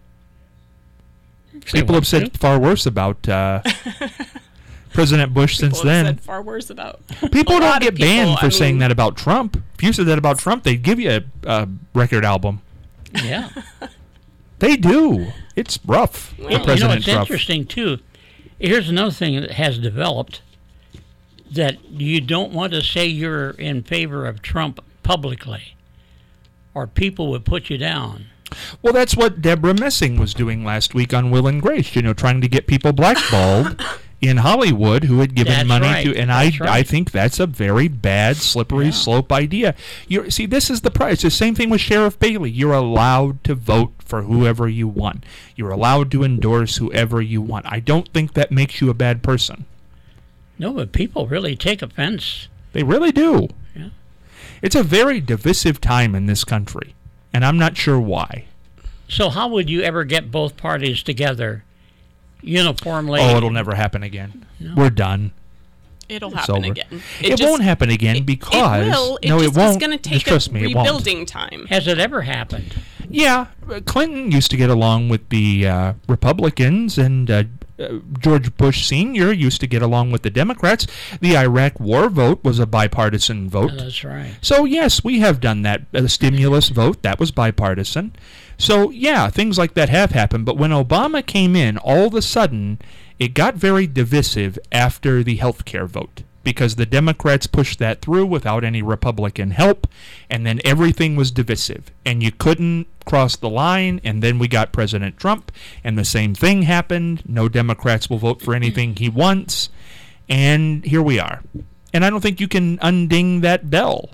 [SPEAKER 3] Say
[SPEAKER 2] People
[SPEAKER 3] what,
[SPEAKER 2] have said
[SPEAKER 3] Sue?
[SPEAKER 2] far worse about uh, President Bush since
[SPEAKER 4] People have
[SPEAKER 2] then.
[SPEAKER 4] said far worse about.
[SPEAKER 2] People
[SPEAKER 4] a
[SPEAKER 2] don't
[SPEAKER 4] lot
[SPEAKER 2] get
[SPEAKER 4] of people,
[SPEAKER 2] banned for
[SPEAKER 4] I
[SPEAKER 2] saying
[SPEAKER 4] mean-
[SPEAKER 2] that about Trump. If you said that about Trump, they'd give you a, a record album.
[SPEAKER 3] Yeah.
[SPEAKER 2] They do. It's rough.
[SPEAKER 4] Well,
[SPEAKER 2] the
[SPEAKER 3] You know,
[SPEAKER 2] president's
[SPEAKER 3] it's
[SPEAKER 2] rough.
[SPEAKER 3] interesting too. Here's another thing that has developed that you don't want to say you're in favor of Trump publicly, or people would put you down.
[SPEAKER 2] Well, that's what Deborah Messing was doing last week on Will and Grace. You know, trying to get people blackballed in Hollywood who had given
[SPEAKER 3] That's
[SPEAKER 2] money
[SPEAKER 3] right.
[SPEAKER 2] to. And
[SPEAKER 3] That's
[SPEAKER 2] I,
[SPEAKER 3] right.
[SPEAKER 2] I think that's a very bad, slippery
[SPEAKER 3] Yeah.
[SPEAKER 2] slope idea. You see, this is the price. It's the same thing with Sheriff Bailey. You're allowed to vote for whoever you want. You're allowed to endorse whoever you want. I don't think that makes you a bad person.
[SPEAKER 3] No, but people really take offense.
[SPEAKER 2] They really do.
[SPEAKER 3] Yeah.
[SPEAKER 2] It's a very divisive time in this country, and I'm not sure why.
[SPEAKER 3] So how would you ever get both parties together uniformly?
[SPEAKER 2] Oh, it'll never happen again. We're done.
[SPEAKER 4] It'll
[SPEAKER 2] It's
[SPEAKER 4] happen
[SPEAKER 2] over.
[SPEAKER 4] again.
[SPEAKER 2] It,
[SPEAKER 4] just-
[SPEAKER 2] won't happen again because
[SPEAKER 4] it will. It
[SPEAKER 2] no,
[SPEAKER 4] just
[SPEAKER 2] it won't.
[SPEAKER 4] is going to
[SPEAKER 2] Just
[SPEAKER 4] take
[SPEAKER 2] trust
[SPEAKER 4] a
[SPEAKER 2] me, it won't.
[SPEAKER 4] rebuilding time.
[SPEAKER 3] Has it ever happened?
[SPEAKER 2] Yeah, uh, Clinton used to get along with the uh, Republicans, and uh, uh, George Bush Senior used to get along with the Democrats. The Iraq War vote was a bipartisan vote.
[SPEAKER 3] That's right.
[SPEAKER 2] So, yes, we have done that. The stimulus vote, that was bipartisan. So, yeah, things like that have happened. But when Obama came in, all of a sudden, it got very divisive after the health care vote because the Democrats pushed that through without any Republican help, and then everything was divisive. And you couldn't cross the line, and then we got President Trump, and the same thing happened. No Democrats will vote for anything he wants, and here we are. And I don't think you can unding that bell.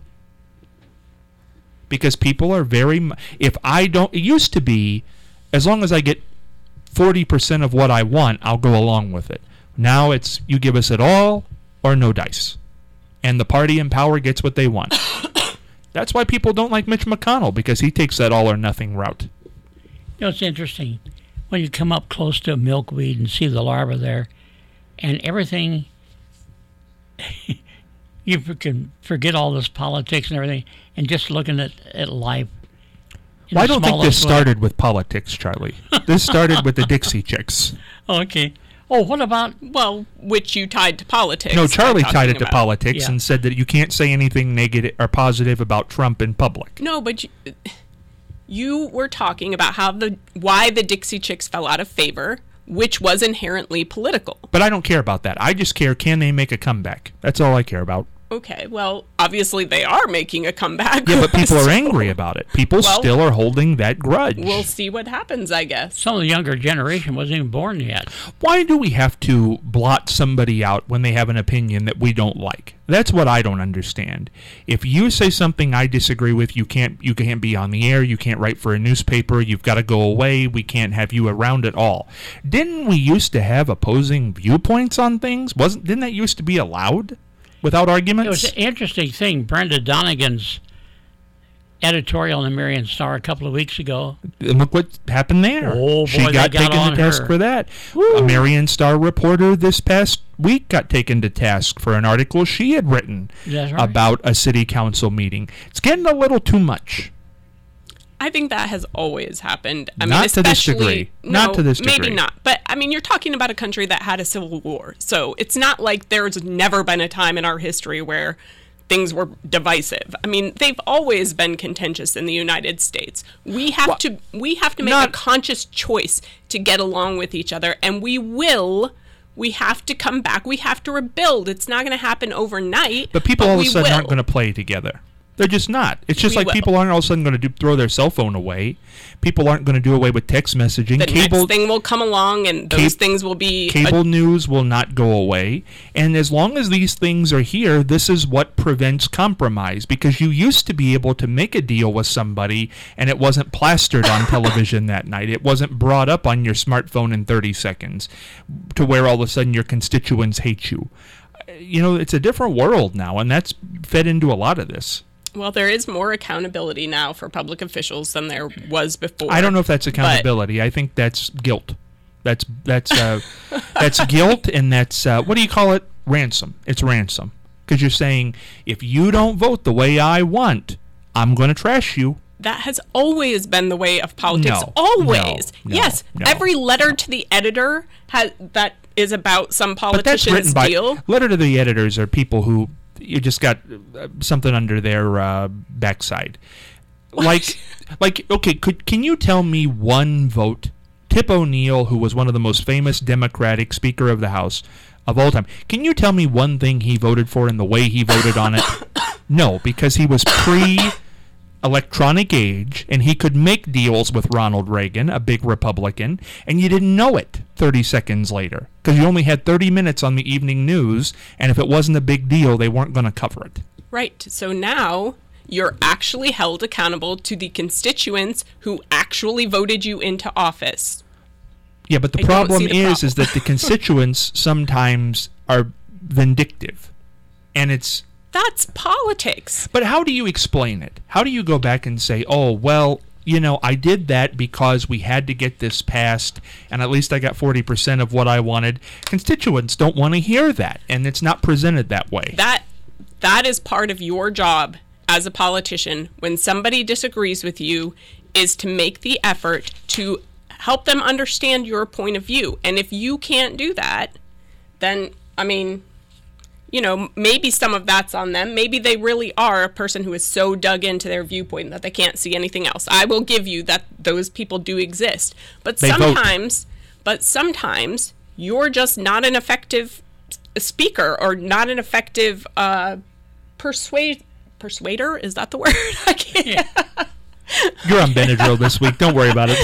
[SPEAKER 2] Because people are very... mu- If I don't... It used to be, as long as I get forty percent of what I want, I'll go along with it. Now it's, you give us it all or no dice. And the party in power gets what they want. That's why people don't like Mitch McConnell, because he takes that all or nothing route.
[SPEAKER 3] You know, it's interesting when you come up close to a milkweed and see the larva there, and everything. You can forget all this politics and everything, and just looking at, at life. in
[SPEAKER 2] Well, I
[SPEAKER 3] the
[SPEAKER 2] don't think this
[SPEAKER 3] smallest way.
[SPEAKER 2] started with politics, Charlie. This started with the Dixie Chicks.
[SPEAKER 3] Oh, okay. Oh, what about?
[SPEAKER 4] Well, which you tied to politics.
[SPEAKER 2] No,
[SPEAKER 4] by
[SPEAKER 2] Charlie tied
[SPEAKER 4] talking
[SPEAKER 2] it to
[SPEAKER 4] about-
[SPEAKER 2] politics
[SPEAKER 3] Yeah.
[SPEAKER 2] and said that you can't say anything negative or positive about Trump in public.
[SPEAKER 4] No, but you, you were talking about how the why the Dixie Chicks fell out of favor, which was inherently political.
[SPEAKER 2] But I don't care about that. I just care, can they make a comeback? That's all I care about.
[SPEAKER 4] Okay, well, obviously they are making a comeback.
[SPEAKER 2] Yeah, but people
[SPEAKER 4] So
[SPEAKER 2] are angry about it. People
[SPEAKER 4] Well,
[SPEAKER 2] still are holding that grudge.
[SPEAKER 4] We'll see what happens, I guess.
[SPEAKER 3] Some of the younger generation wasn't even born yet.
[SPEAKER 2] Why do we have to blot somebody out when they have an opinion that we don't like? That's what I don't understand. If you say something I disagree with, you can't you can't be on the air, you can't write for a newspaper, you've got to go away, we can't have you around at all. Didn't we used to have opposing viewpoints on things? Wasn't didn't that used to be allowed without arguments?
[SPEAKER 3] It was an interesting thing. Brenda Donegan's editorial in the Marion Star a couple of weeks ago.
[SPEAKER 2] And look what happened there.
[SPEAKER 3] Oh, boy,
[SPEAKER 2] she
[SPEAKER 3] they
[SPEAKER 2] got,
[SPEAKER 3] got
[SPEAKER 2] taken
[SPEAKER 3] on
[SPEAKER 2] to task
[SPEAKER 3] her.
[SPEAKER 2] for that. A Marion Star reporter this past week got taken to task for an article she had written
[SPEAKER 3] That's right.
[SPEAKER 2] about a city council meeting. It's getting a little too much.
[SPEAKER 4] I think that has always happened. I
[SPEAKER 2] Not
[SPEAKER 4] mean,
[SPEAKER 2] to this
[SPEAKER 4] especially,
[SPEAKER 2] degree.
[SPEAKER 4] No,
[SPEAKER 2] Not to this
[SPEAKER 4] maybe
[SPEAKER 2] degree.
[SPEAKER 4] not. But I mean, you're talking about a country that had a civil war, so it's not like there's never been a time in our history where things were divisive. I mean, they've always been contentious in the United States. We have
[SPEAKER 2] Well,
[SPEAKER 4] to we have to make
[SPEAKER 2] not-
[SPEAKER 4] a conscious choice to get along with each other, and we will. We have to come back. We have to rebuild. It's not going to happen overnight.
[SPEAKER 2] But people all of
[SPEAKER 4] we
[SPEAKER 2] a sudden
[SPEAKER 4] will.
[SPEAKER 2] aren't going to play together. They're just not. It's just
[SPEAKER 4] We
[SPEAKER 2] like
[SPEAKER 4] will.
[SPEAKER 2] people aren't all of a sudden going to do, throw their cell phone away. People aren't going to do away with text messaging.
[SPEAKER 4] The
[SPEAKER 2] Cable
[SPEAKER 4] next thing will come along, and those
[SPEAKER 2] Cab-
[SPEAKER 4] things will be
[SPEAKER 2] Cable news will not go away. And as long as these things are here, this is what prevents compromise. Because you used to be able to make a deal with somebody and it wasn't plastered on television that night. It wasn't brought up on your smartphone in thirty seconds to where all of a sudden your constituents hate you. You know, it's a different world now, and that's fed into a lot of this.
[SPEAKER 4] Well, there is more accountability now for public officials than there was before.
[SPEAKER 2] I don't know if that's accountability. I think that's guilt. That's that's uh, that's guilt, and that's uh, what do you call it? Ransom. It's ransom because you're saying if you don't vote the way I want, I'm going to trash you.
[SPEAKER 4] That has always been the way of politics.
[SPEAKER 2] No,
[SPEAKER 4] always.
[SPEAKER 2] no, no,
[SPEAKER 4] yes.
[SPEAKER 2] no.
[SPEAKER 4] Every letter to the editor has that is about some
[SPEAKER 2] But that's written
[SPEAKER 4] politician's
[SPEAKER 2] by
[SPEAKER 4] deal.
[SPEAKER 2] letter to the editors are people who you just got uh, something under their uh, backside. Like, like okay, could can you tell me one vote? Tip O'Neill, who was one of the most famous Democratic Speaker of the House of all time, can you tell me one thing he voted for and the way he voted on it? No, because he was pre electronic age and he could make deals with Ronald Reagan, a big Republican, and you didn't know it thirty seconds later because you only had thirty minutes on the evening news, and if it wasn't a big deal, they weren't going to cover it.
[SPEAKER 4] Right. So now you're actually held accountable to the constituents who actually voted you into office.
[SPEAKER 2] Yeah, but the
[SPEAKER 4] I don't
[SPEAKER 2] problem
[SPEAKER 4] see the
[SPEAKER 2] is
[SPEAKER 4] problem.
[SPEAKER 2] is that the constituents sometimes are vindictive. And it's
[SPEAKER 4] That's politics.
[SPEAKER 2] But how do you explain it? How do you go back and say, "Oh, well, you know, I did that because we had to get this passed, and at least I got forty percent of what I wanted." Constituents don't want to hear that, and it's not presented that way.
[SPEAKER 4] That that is part of your job as a politician when somebody disagrees with you is to make the effort to help them understand your point of view. And if you can't do that, then I mean, you know, maybe some of that's on them. Maybe they really are a person who is so dug into their viewpoint that they can't see anything else. I will give you that those people do exist. But
[SPEAKER 2] They vote.
[SPEAKER 4] sometimes, but sometimes you're just not an effective s- speaker or not an effective uh, persuade persuader. Is that the word? I can't.
[SPEAKER 2] You're on Benadryl this week. Don't worry about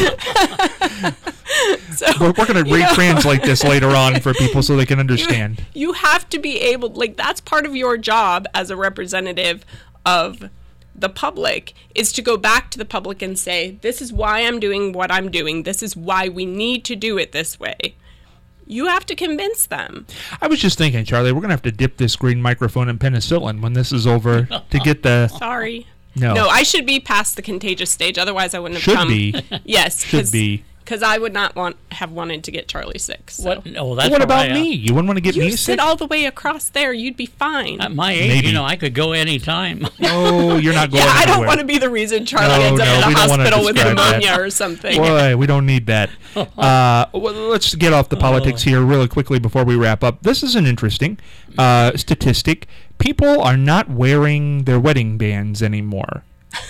[SPEAKER 2] it.
[SPEAKER 4] So,
[SPEAKER 2] We're, we're going to
[SPEAKER 4] you know-
[SPEAKER 2] retranslate this later on for people so they can understand.
[SPEAKER 4] You have to be able, like, that's part of your job as a representative of the public, is to go back to the public and say, this is why I'm doing what I'm doing. This is why we need to do it this way. You have to convince them.
[SPEAKER 2] I was just thinking, Charlie, we're going to have to dip this green microphone in penicillin when this is over to get the...
[SPEAKER 4] Sorry.
[SPEAKER 2] No.
[SPEAKER 4] No, I should be past the contagious stage. Otherwise, I wouldn't have
[SPEAKER 2] Should
[SPEAKER 4] come.
[SPEAKER 2] be.
[SPEAKER 4] Yes.
[SPEAKER 2] Should be.
[SPEAKER 4] Because I would not want have wanted to get Charlie sick. So.
[SPEAKER 3] What? Oh, that's
[SPEAKER 2] what
[SPEAKER 3] all
[SPEAKER 2] about
[SPEAKER 3] right.
[SPEAKER 2] me? You wouldn't want to get
[SPEAKER 4] You
[SPEAKER 2] me
[SPEAKER 4] sit
[SPEAKER 2] sick?
[SPEAKER 4] all the way across there. You'd be fine.
[SPEAKER 3] At my age,
[SPEAKER 2] Maybe.
[SPEAKER 3] you know, I could go any time.
[SPEAKER 2] Oh, you're not going
[SPEAKER 4] yeah, I don't
[SPEAKER 2] anywhere.
[SPEAKER 4] want to be the reason Charlie
[SPEAKER 2] No,
[SPEAKER 4] ends up
[SPEAKER 2] no,
[SPEAKER 4] in
[SPEAKER 2] we
[SPEAKER 4] a
[SPEAKER 2] don't wanna
[SPEAKER 4] hospital with
[SPEAKER 2] describe that.
[SPEAKER 4] pneumonia or something.
[SPEAKER 2] Boy, we don't need that. Uh, well, let's get off the politics here really quickly before we wrap up. This is an interesting uh, statistic. People are not wearing their wedding bands anymore.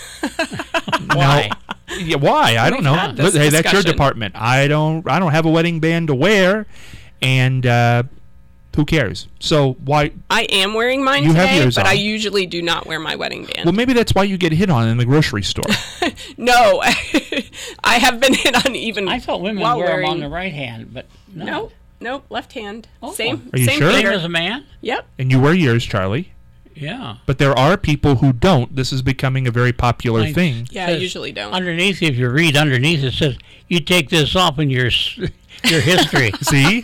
[SPEAKER 3] Why?
[SPEAKER 2] Now, yeah, why? I don't
[SPEAKER 4] We've
[SPEAKER 2] know.
[SPEAKER 4] had this
[SPEAKER 2] Hey, that's your
[SPEAKER 4] discussion.
[SPEAKER 2] department. I don't. I don't have a wedding band to wear, and uh, Who cares? So why?
[SPEAKER 4] I am wearing mine
[SPEAKER 2] You have
[SPEAKER 4] today,
[SPEAKER 2] yours
[SPEAKER 4] but
[SPEAKER 2] on.
[SPEAKER 4] I usually do not wear my wedding band.
[SPEAKER 2] Well, maybe that's why you get hit on in the grocery store.
[SPEAKER 4] No, I have been hit on even.
[SPEAKER 3] I thought women
[SPEAKER 4] while
[SPEAKER 3] wear
[SPEAKER 4] wearing...
[SPEAKER 3] them on the right hand, but no.
[SPEAKER 4] Nope, nope, left hand.
[SPEAKER 3] Oh.
[SPEAKER 4] Same,
[SPEAKER 2] Are you
[SPEAKER 4] same
[SPEAKER 2] sure?
[SPEAKER 3] Same
[SPEAKER 4] finger.
[SPEAKER 3] as a man?
[SPEAKER 4] Yep.
[SPEAKER 2] And you wear yours, Charlie.
[SPEAKER 3] Yeah.
[SPEAKER 2] But there are people who don't. This is becoming a very popular
[SPEAKER 3] Like-
[SPEAKER 2] thing.
[SPEAKER 4] Yeah, I
[SPEAKER 3] Says
[SPEAKER 4] usually don't.
[SPEAKER 3] Underneath, if you read underneath, it says, you take this off in your s- your history.
[SPEAKER 2] See?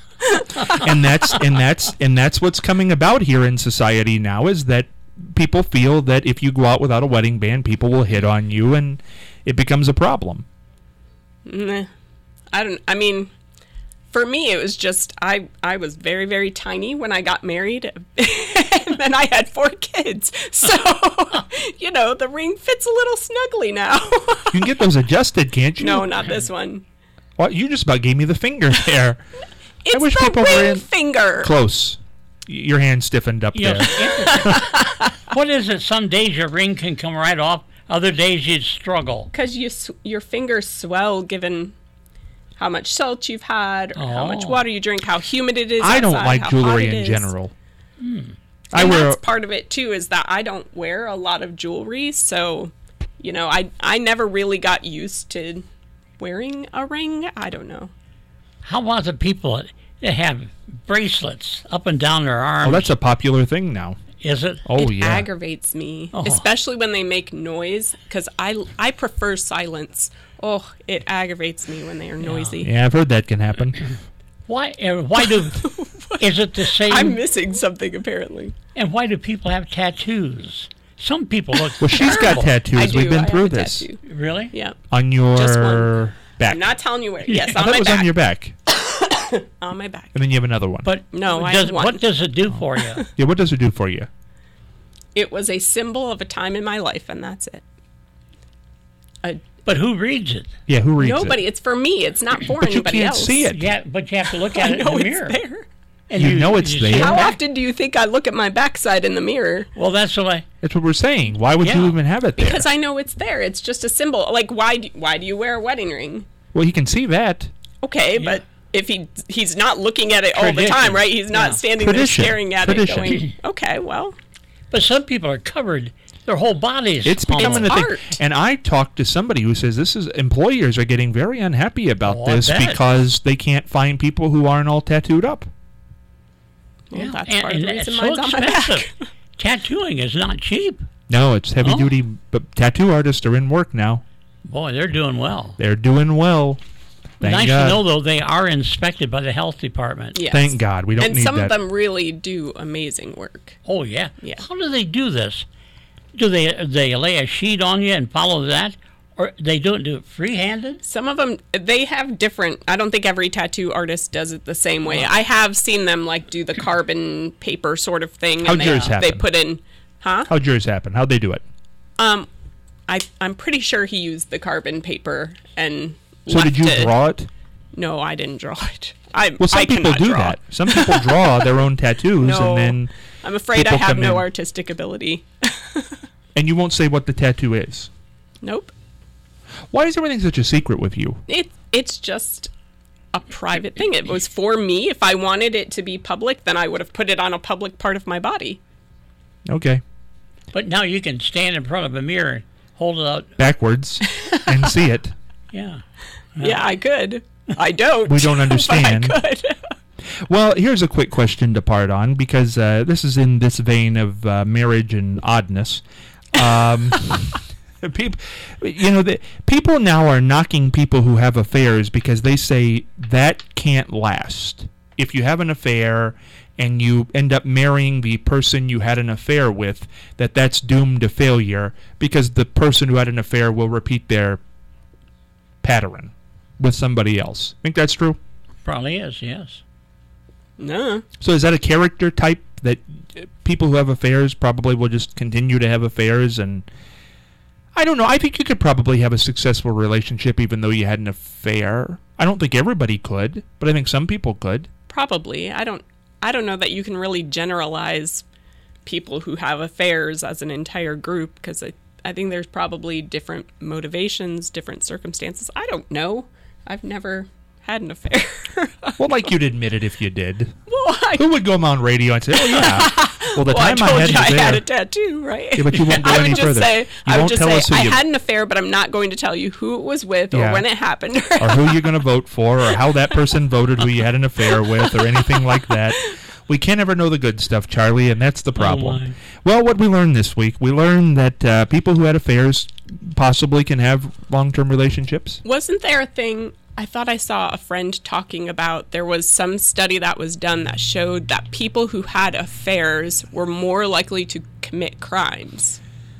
[SPEAKER 2] and that's and that's and that's what's coming about here in society now, is that people feel that if you go out without a wedding band, people will hit on you, and it becomes a problem.
[SPEAKER 4] Nah. I don't. I mean, for me, it was just I. I was very, very tiny when I got married, and then I had four kids. So, you know, the ring fits a little snugly now.
[SPEAKER 2] You can get those adjusted, can't you?
[SPEAKER 4] No, not this one.
[SPEAKER 2] Well, you just about gave me the finger there.
[SPEAKER 4] It's
[SPEAKER 2] wish
[SPEAKER 4] the
[SPEAKER 2] people were
[SPEAKER 4] ring
[SPEAKER 2] in-
[SPEAKER 4] finger.
[SPEAKER 2] Close. Y- Your hand stiffened up
[SPEAKER 3] You know,
[SPEAKER 2] there.
[SPEAKER 3] interesting. What is it? Some days your ring can come right off. Other days you'd struggle.
[SPEAKER 4] Because you s- your fingers swell given how much salt you've had, or how much
[SPEAKER 3] Oh.
[SPEAKER 4] water you drink, how humid it is.
[SPEAKER 2] I don't
[SPEAKER 4] outside,
[SPEAKER 2] like
[SPEAKER 4] how hot
[SPEAKER 2] jewelry
[SPEAKER 4] it
[SPEAKER 2] in
[SPEAKER 4] is.
[SPEAKER 2] general. I
[SPEAKER 4] And
[SPEAKER 2] wear.
[SPEAKER 4] that's part of it too, is that I don't wear a lot of jewelry, so you know, I I never really got used to wearing a ring. I don't know.
[SPEAKER 3] How about the people that- that have bracelets up and down their arms?
[SPEAKER 2] Oh, that's a popular thing now.
[SPEAKER 3] Is it?
[SPEAKER 2] Oh
[SPEAKER 4] it
[SPEAKER 2] yeah.
[SPEAKER 4] aggravates me,
[SPEAKER 3] Oh.
[SPEAKER 4] especially when they make noise, because I I prefer silence. Oh, it aggravates me when they are noisy.
[SPEAKER 2] Yeah, I've heard that can happen.
[SPEAKER 3] Why? Uh, why do? Is it the same?
[SPEAKER 4] I'm missing something apparently.
[SPEAKER 3] and why do people have tattoos? Some people look.
[SPEAKER 2] Well, she's got
[SPEAKER 3] terrible.
[SPEAKER 2] tattoos.
[SPEAKER 4] I do.
[SPEAKER 2] We've been
[SPEAKER 4] I have
[SPEAKER 2] through
[SPEAKER 4] a
[SPEAKER 2] this.
[SPEAKER 4] tattoo.
[SPEAKER 3] Really?
[SPEAKER 4] Yeah.
[SPEAKER 2] On your
[SPEAKER 4] Just one.
[SPEAKER 2] back.
[SPEAKER 4] I'm not telling you where. Yes,
[SPEAKER 2] I
[SPEAKER 4] on
[SPEAKER 2] thought
[SPEAKER 4] my
[SPEAKER 2] it was
[SPEAKER 4] back.
[SPEAKER 2] on your back.
[SPEAKER 4] On my back.
[SPEAKER 2] And then you have another one.
[SPEAKER 3] But
[SPEAKER 4] No, I
[SPEAKER 3] does,
[SPEAKER 4] have one.
[SPEAKER 3] what does it do for you?
[SPEAKER 2] Yeah, what does it do for you?
[SPEAKER 4] It was a symbol of a time in my life, and that's it. A,
[SPEAKER 3] But who reads it?
[SPEAKER 2] Yeah, who reads
[SPEAKER 4] nobody.
[SPEAKER 2] it?
[SPEAKER 4] It's for me. It's not for
[SPEAKER 2] But you
[SPEAKER 4] anybody
[SPEAKER 2] can't
[SPEAKER 4] else.
[SPEAKER 2] see it.
[SPEAKER 3] Yeah, but you have to look at
[SPEAKER 4] I
[SPEAKER 3] it in
[SPEAKER 4] know
[SPEAKER 3] the
[SPEAKER 4] it's
[SPEAKER 3] mirror.
[SPEAKER 4] there.
[SPEAKER 3] And
[SPEAKER 2] You know it's
[SPEAKER 3] see
[SPEAKER 2] there.
[SPEAKER 3] it
[SPEAKER 4] How
[SPEAKER 3] back.
[SPEAKER 4] often do you think I look at my backside in the mirror?
[SPEAKER 3] Well, that's what I.
[SPEAKER 2] That's what we're saying. Why would you
[SPEAKER 3] Yeah.
[SPEAKER 2] even have it there?
[SPEAKER 4] Because I know it's there. It's just a symbol. Like, why? Do, why do you wear a wedding ring?
[SPEAKER 2] Well, he can see that.
[SPEAKER 4] Okay, but if he he's not looking at it all the
[SPEAKER 3] Tradition.
[SPEAKER 4] time, right? He's not
[SPEAKER 3] Yeah.
[SPEAKER 4] standing
[SPEAKER 2] Tradition.
[SPEAKER 4] there staring at
[SPEAKER 2] Tradition.
[SPEAKER 4] it, going, "Okay, well."
[SPEAKER 3] But some people are covered. Their whole bodies.
[SPEAKER 2] It's becoming
[SPEAKER 4] It's
[SPEAKER 2] a thing.
[SPEAKER 4] art.
[SPEAKER 2] And I talked to somebody who says this is employers are getting very unhappy about
[SPEAKER 3] Oh, I
[SPEAKER 2] this
[SPEAKER 3] bet.
[SPEAKER 2] because they can't find people who aren't all tattooed up.
[SPEAKER 4] Well,
[SPEAKER 3] Yeah,
[SPEAKER 4] that's
[SPEAKER 3] and,
[SPEAKER 4] part of the
[SPEAKER 3] and
[SPEAKER 4] reason
[SPEAKER 3] it's
[SPEAKER 4] mine's
[SPEAKER 3] so
[SPEAKER 4] on my back.
[SPEAKER 3] expensive. Tattooing is not cheap.
[SPEAKER 2] No, it's heavy
[SPEAKER 3] Oh.
[SPEAKER 2] duty, but tattoo artists are in work now.
[SPEAKER 3] Boy, they're doing well.
[SPEAKER 2] They're doing well. Thank
[SPEAKER 3] nice
[SPEAKER 2] God.
[SPEAKER 3] to know, though, they are inspected by the health department.
[SPEAKER 4] Yes.
[SPEAKER 2] Thank God. We don't
[SPEAKER 4] and
[SPEAKER 2] need
[SPEAKER 4] some
[SPEAKER 2] that.
[SPEAKER 4] of them really do amazing work.
[SPEAKER 3] Oh, yeah.
[SPEAKER 4] Yeah.
[SPEAKER 3] How do they do this? Do they they lay a sheet on you and follow that? Or they don't do it free-handed?
[SPEAKER 4] Some of them, they have different. I don't think every tattoo artist does it the same way. I have seen them like do the carbon paper sort of thing.
[SPEAKER 2] How'd
[SPEAKER 4] and they,
[SPEAKER 2] yours
[SPEAKER 4] they
[SPEAKER 2] happen?
[SPEAKER 4] put in, huh?
[SPEAKER 2] How'd yours happen? How'd they do it?
[SPEAKER 4] Um, I I'm pretty sure he used the carbon paper and.
[SPEAKER 2] So did
[SPEAKER 4] left
[SPEAKER 2] you
[SPEAKER 4] it-
[SPEAKER 2] draw it?
[SPEAKER 4] No, I didn't draw it. I
[SPEAKER 2] Well, some
[SPEAKER 4] I
[SPEAKER 2] people
[SPEAKER 4] cannot
[SPEAKER 2] do
[SPEAKER 4] draw.
[SPEAKER 2] that. Some people draw their own tattoos
[SPEAKER 4] No,
[SPEAKER 2] and then
[SPEAKER 4] I'm afraid I
[SPEAKER 2] people
[SPEAKER 4] have
[SPEAKER 2] come
[SPEAKER 4] no
[SPEAKER 2] in.
[SPEAKER 4] artistic ability.
[SPEAKER 2] and you won't say what the tattoo is.
[SPEAKER 4] Nope.
[SPEAKER 2] Why is everything such a secret with you?
[SPEAKER 4] It it's just a private thing. It was for me. If I wanted it to be public, then I would have put it on a public part of my body.
[SPEAKER 2] Okay.
[SPEAKER 3] But now you can stand in front of a mirror and hold it out.
[SPEAKER 2] Backwards and see it.
[SPEAKER 3] Yeah.
[SPEAKER 4] Yeah, I could. I don't.
[SPEAKER 2] We don't understand.
[SPEAKER 4] But I could.
[SPEAKER 2] Well, here's a quick question to part on because uh, this is in this vein of uh, marriage and oddness. Um, people, you know, the, people now are knocking people who have affairs because they say that can't last. If you have an affair and you end up marrying the person you had an affair with, that that's doomed to failure because the person who had an affair will repeat their pattern with somebody else. Think that's true?
[SPEAKER 3] Probably is, yes.
[SPEAKER 4] No.
[SPEAKER 2] So is that a character type that uh, people who have affairs probably will just continue to have affairs? And I don't know. I think you could probably have a successful relationship even though you had an affair. I don't think everybody could, but I think some people could.
[SPEAKER 4] Probably. I don't I don't know that you can really generalize people who have affairs as an entire group because I, I think there's probably different motivations, different circumstances. I don't know. I've never had an affair.
[SPEAKER 2] Well, like you'd admit it if you did.
[SPEAKER 4] Well, I,
[SPEAKER 2] Who would go on radio and say, "Oh yeah"? Well, the
[SPEAKER 4] well, I
[SPEAKER 2] time
[SPEAKER 4] told
[SPEAKER 2] I, had
[SPEAKER 4] you
[SPEAKER 2] an
[SPEAKER 4] I
[SPEAKER 2] affair.
[SPEAKER 4] had a tattoo, right?
[SPEAKER 2] Yeah, but you won't go
[SPEAKER 4] I
[SPEAKER 2] any
[SPEAKER 4] would just
[SPEAKER 2] further.
[SPEAKER 4] say,
[SPEAKER 2] You
[SPEAKER 4] I would
[SPEAKER 2] won't
[SPEAKER 4] just
[SPEAKER 2] tell
[SPEAKER 4] say,
[SPEAKER 2] us who
[SPEAKER 4] I
[SPEAKER 2] you-
[SPEAKER 4] had an affair, but I'm not going to tell you who it was with or
[SPEAKER 2] Yeah.
[SPEAKER 4] when it happened.
[SPEAKER 2] or who you're going to vote for, or how that person voted who you had an affair with, or anything like that. We can't ever know the good stuff, Charlie, and that's the problem.
[SPEAKER 3] my.
[SPEAKER 2] Well, what we learned this week, we learned that uh, people who had affairs possibly can have long-term relationships.
[SPEAKER 4] Wasn't there a thing? I thought I saw a friend talking about there was some study that was done that showed that people who had affairs were more likely to commit crimes.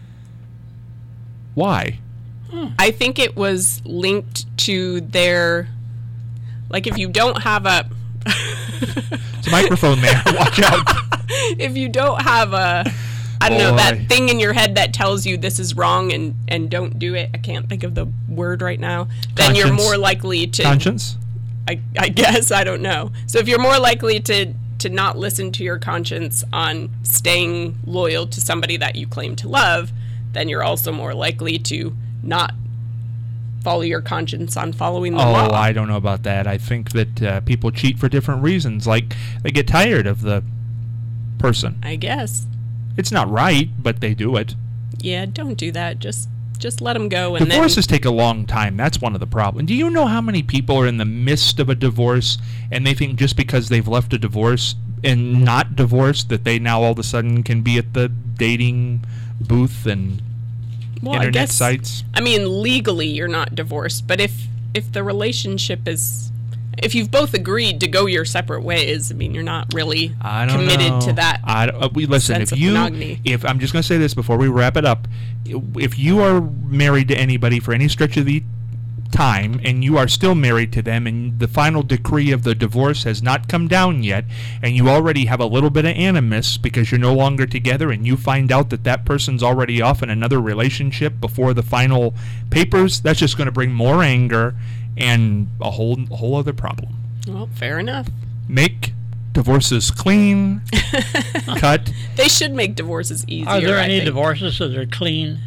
[SPEAKER 2] Why?
[SPEAKER 4] I think it was linked to their, like, if you don't have a,
[SPEAKER 2] It's a microphone there. Watch out.
[SPEAKER 4] if you don't have a, I don't know,
[SPEAKER 2] Boy.
[SPEAKER 4] that thing in your head that tells you this is wrong and, and don't do it. I can't think of the word right now. Then you're
[SPEAKER 2] Conscience.
[SPEAKER 4] more likely to,
[SPEAKER 2] Conscience?
[SPEAKER 4] I, I guess, I don't know. So if you're more likely to, to not listen to your conscience on staying loyal to somebody that you claim to love, then you're also more likely to not follow your conscience on following the
[SPEAKER 2] Oh,
[SPEAKER 4] law.
[SPEAKER 2] I don't know about that. I think that uh, people cheat for different reasons. Like, they get tired of the person.
[SPEAKER 4] I guess.
[SPEAKER 2] It's not right, but they do it.
[SPEAKER 4] Yeah, don't do that. Just just let them go. And
[SPEAKER 2] Divorces
[SPEAKER 4] then,
[SPEAKER 2] take a long time. That's one of the problems. Do you know how many people are in the midst of a divorce and they think just because they've left a divorce and not divorced that they now all of a sudden can be at the dating booth and
[SPEAKER 4] well, I
[SPEAKER 2] internet
[SPEAKER 4] guess,
[SPEAKER 2] sites?
[SPEAKER 4] I mean, legally you're not divorced, but if if the relationship is, if you've both agreed to go your separate ways, I mean, you're not really
[SPEAKER 2] I don't
[SPEAKER 4] committed
[SPEAKER 2] know.
[SPEAKER 4] to that.
[SPEAKER 2] I don't, uh, we listen.
[SPEAKER 4] sense
[SPEAKER 2] If
[SPEAKER 4] of
[SPEAKER 2] you,
[SPEAKER 4] monogamy.
[SPEAKER 2] if I'm just going to say this before we wrap it up, if you are married to anybody for any stretch of the time and you are still married to them and the final decree of the divorce has not come down yet and you already have a little bit of animus because you're no longer together and you find out that that person's already off in another relationship before the final papers, that's just going to bring more anger and a whole a whole other problem.
[SPEAKER 4] Well, fair enough.
[SPEAKER 2] Make divorces clean, cut.
[SPEAKER 4] They should make divorces easier.
[SPEAKER 3] Are there
[SPEAKER 4] I
[SPEAKER 3] any
[SPEAKER 4] think.
[SPEAKER 3] divorces that are clean?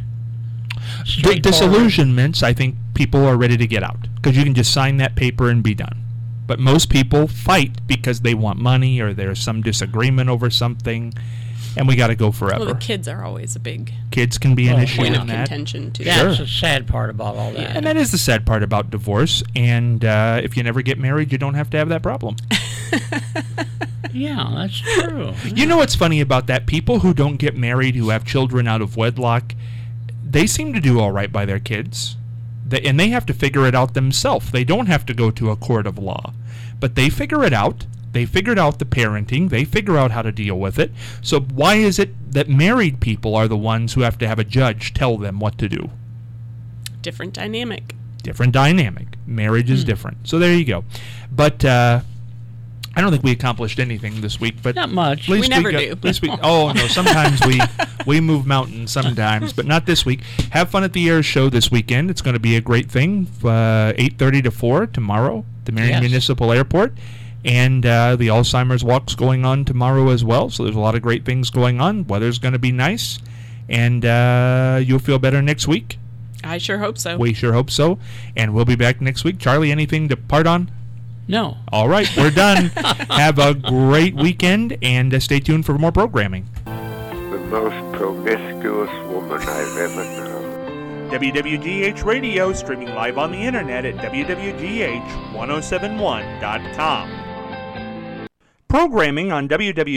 [SPEAKER 2] D-
[SPEAKER 3] straightforward?
[SPEAKER 2] disillusionments, I think people are ready to get out because you can just sign that paper and be done. But most people fight because they want money or there's some disagreement over something, and we got to go forever.
[SPEAKER 4] Well, the kids are always a big
[SPEAKER 2] Kids can be an
[SPEAKER 3] Oh,
[SPEAKER 2] issue
[SPEAKER 4] point
[SPEAKER 2] in
[SPEAKER 4] of
[SPEAKER 2] that.
[SPEAKER 4] contention, too.
[SPEAKER 3] That's
[SPEAKER 2] Sure.
[SPEAKER 3] the sad part about all that.
[SPEAKER 4] Yeah.
[SPEAKER 2] And that is the sad part about divorce. And uh, if you never get married, you don't have to have that problem.
[SPEAKER 3] Yeah, that's true.
[SPEAKER 2] You know what's funny about that? People who don't get married, who have children out of wedlock, they seem to do all right by their kids. They, and they have to figure it out themselves. They don't have to go to a court of law. But they figure it out. They figured out the parenting. They figure out how to deal with it. So why is it that married people are the ones who have to have a judge tell them what to do?
[SPEAKER 4] Different dynamic.
[SPEAKER 2] Different dynamic. Marriage is different. So there you go. But uh, I don't think we accomplished anything this week. But
[SPEAKER 3] Not much.
[SPEAKER 2] At least
[SPEAKER 4] We never
[SPEAKER 2] got-
[SPEAKER 4] do.
[SPEAKER 2] At least we, oh no, sometimes we we move mountains sometimes, but not this week. Have fun at the Air Show this weekend. It's going to be a great thing. Uh, eight thirty to four tomorrow, at the Marion
[SPEAKER 3] Yes.
[SPEAKER 2] Municipal Airport, and uh, the Alzheimer's Walk's going on tomorrow as well. So there's a lot of great things going on. Weather's going to be nice, and uh, you'll feel better next week.
[SPEAKER 4] I sure hope so.
[SPEAKER 2] We sure hope so. And we'll be back next week. Charlie, anything to part on?
[SPEAKER 3] No.
[SPEAKER 2] All right, we're done. Have a great weekend, and uh, stay tuned for more programming.
[SPEAKER 5] The most promiscuous woman I've ever known.
[SPEAKER 2] W W G H Radio, streaming live on the internet at W W G H ten seventy-one dot com. Programming on W W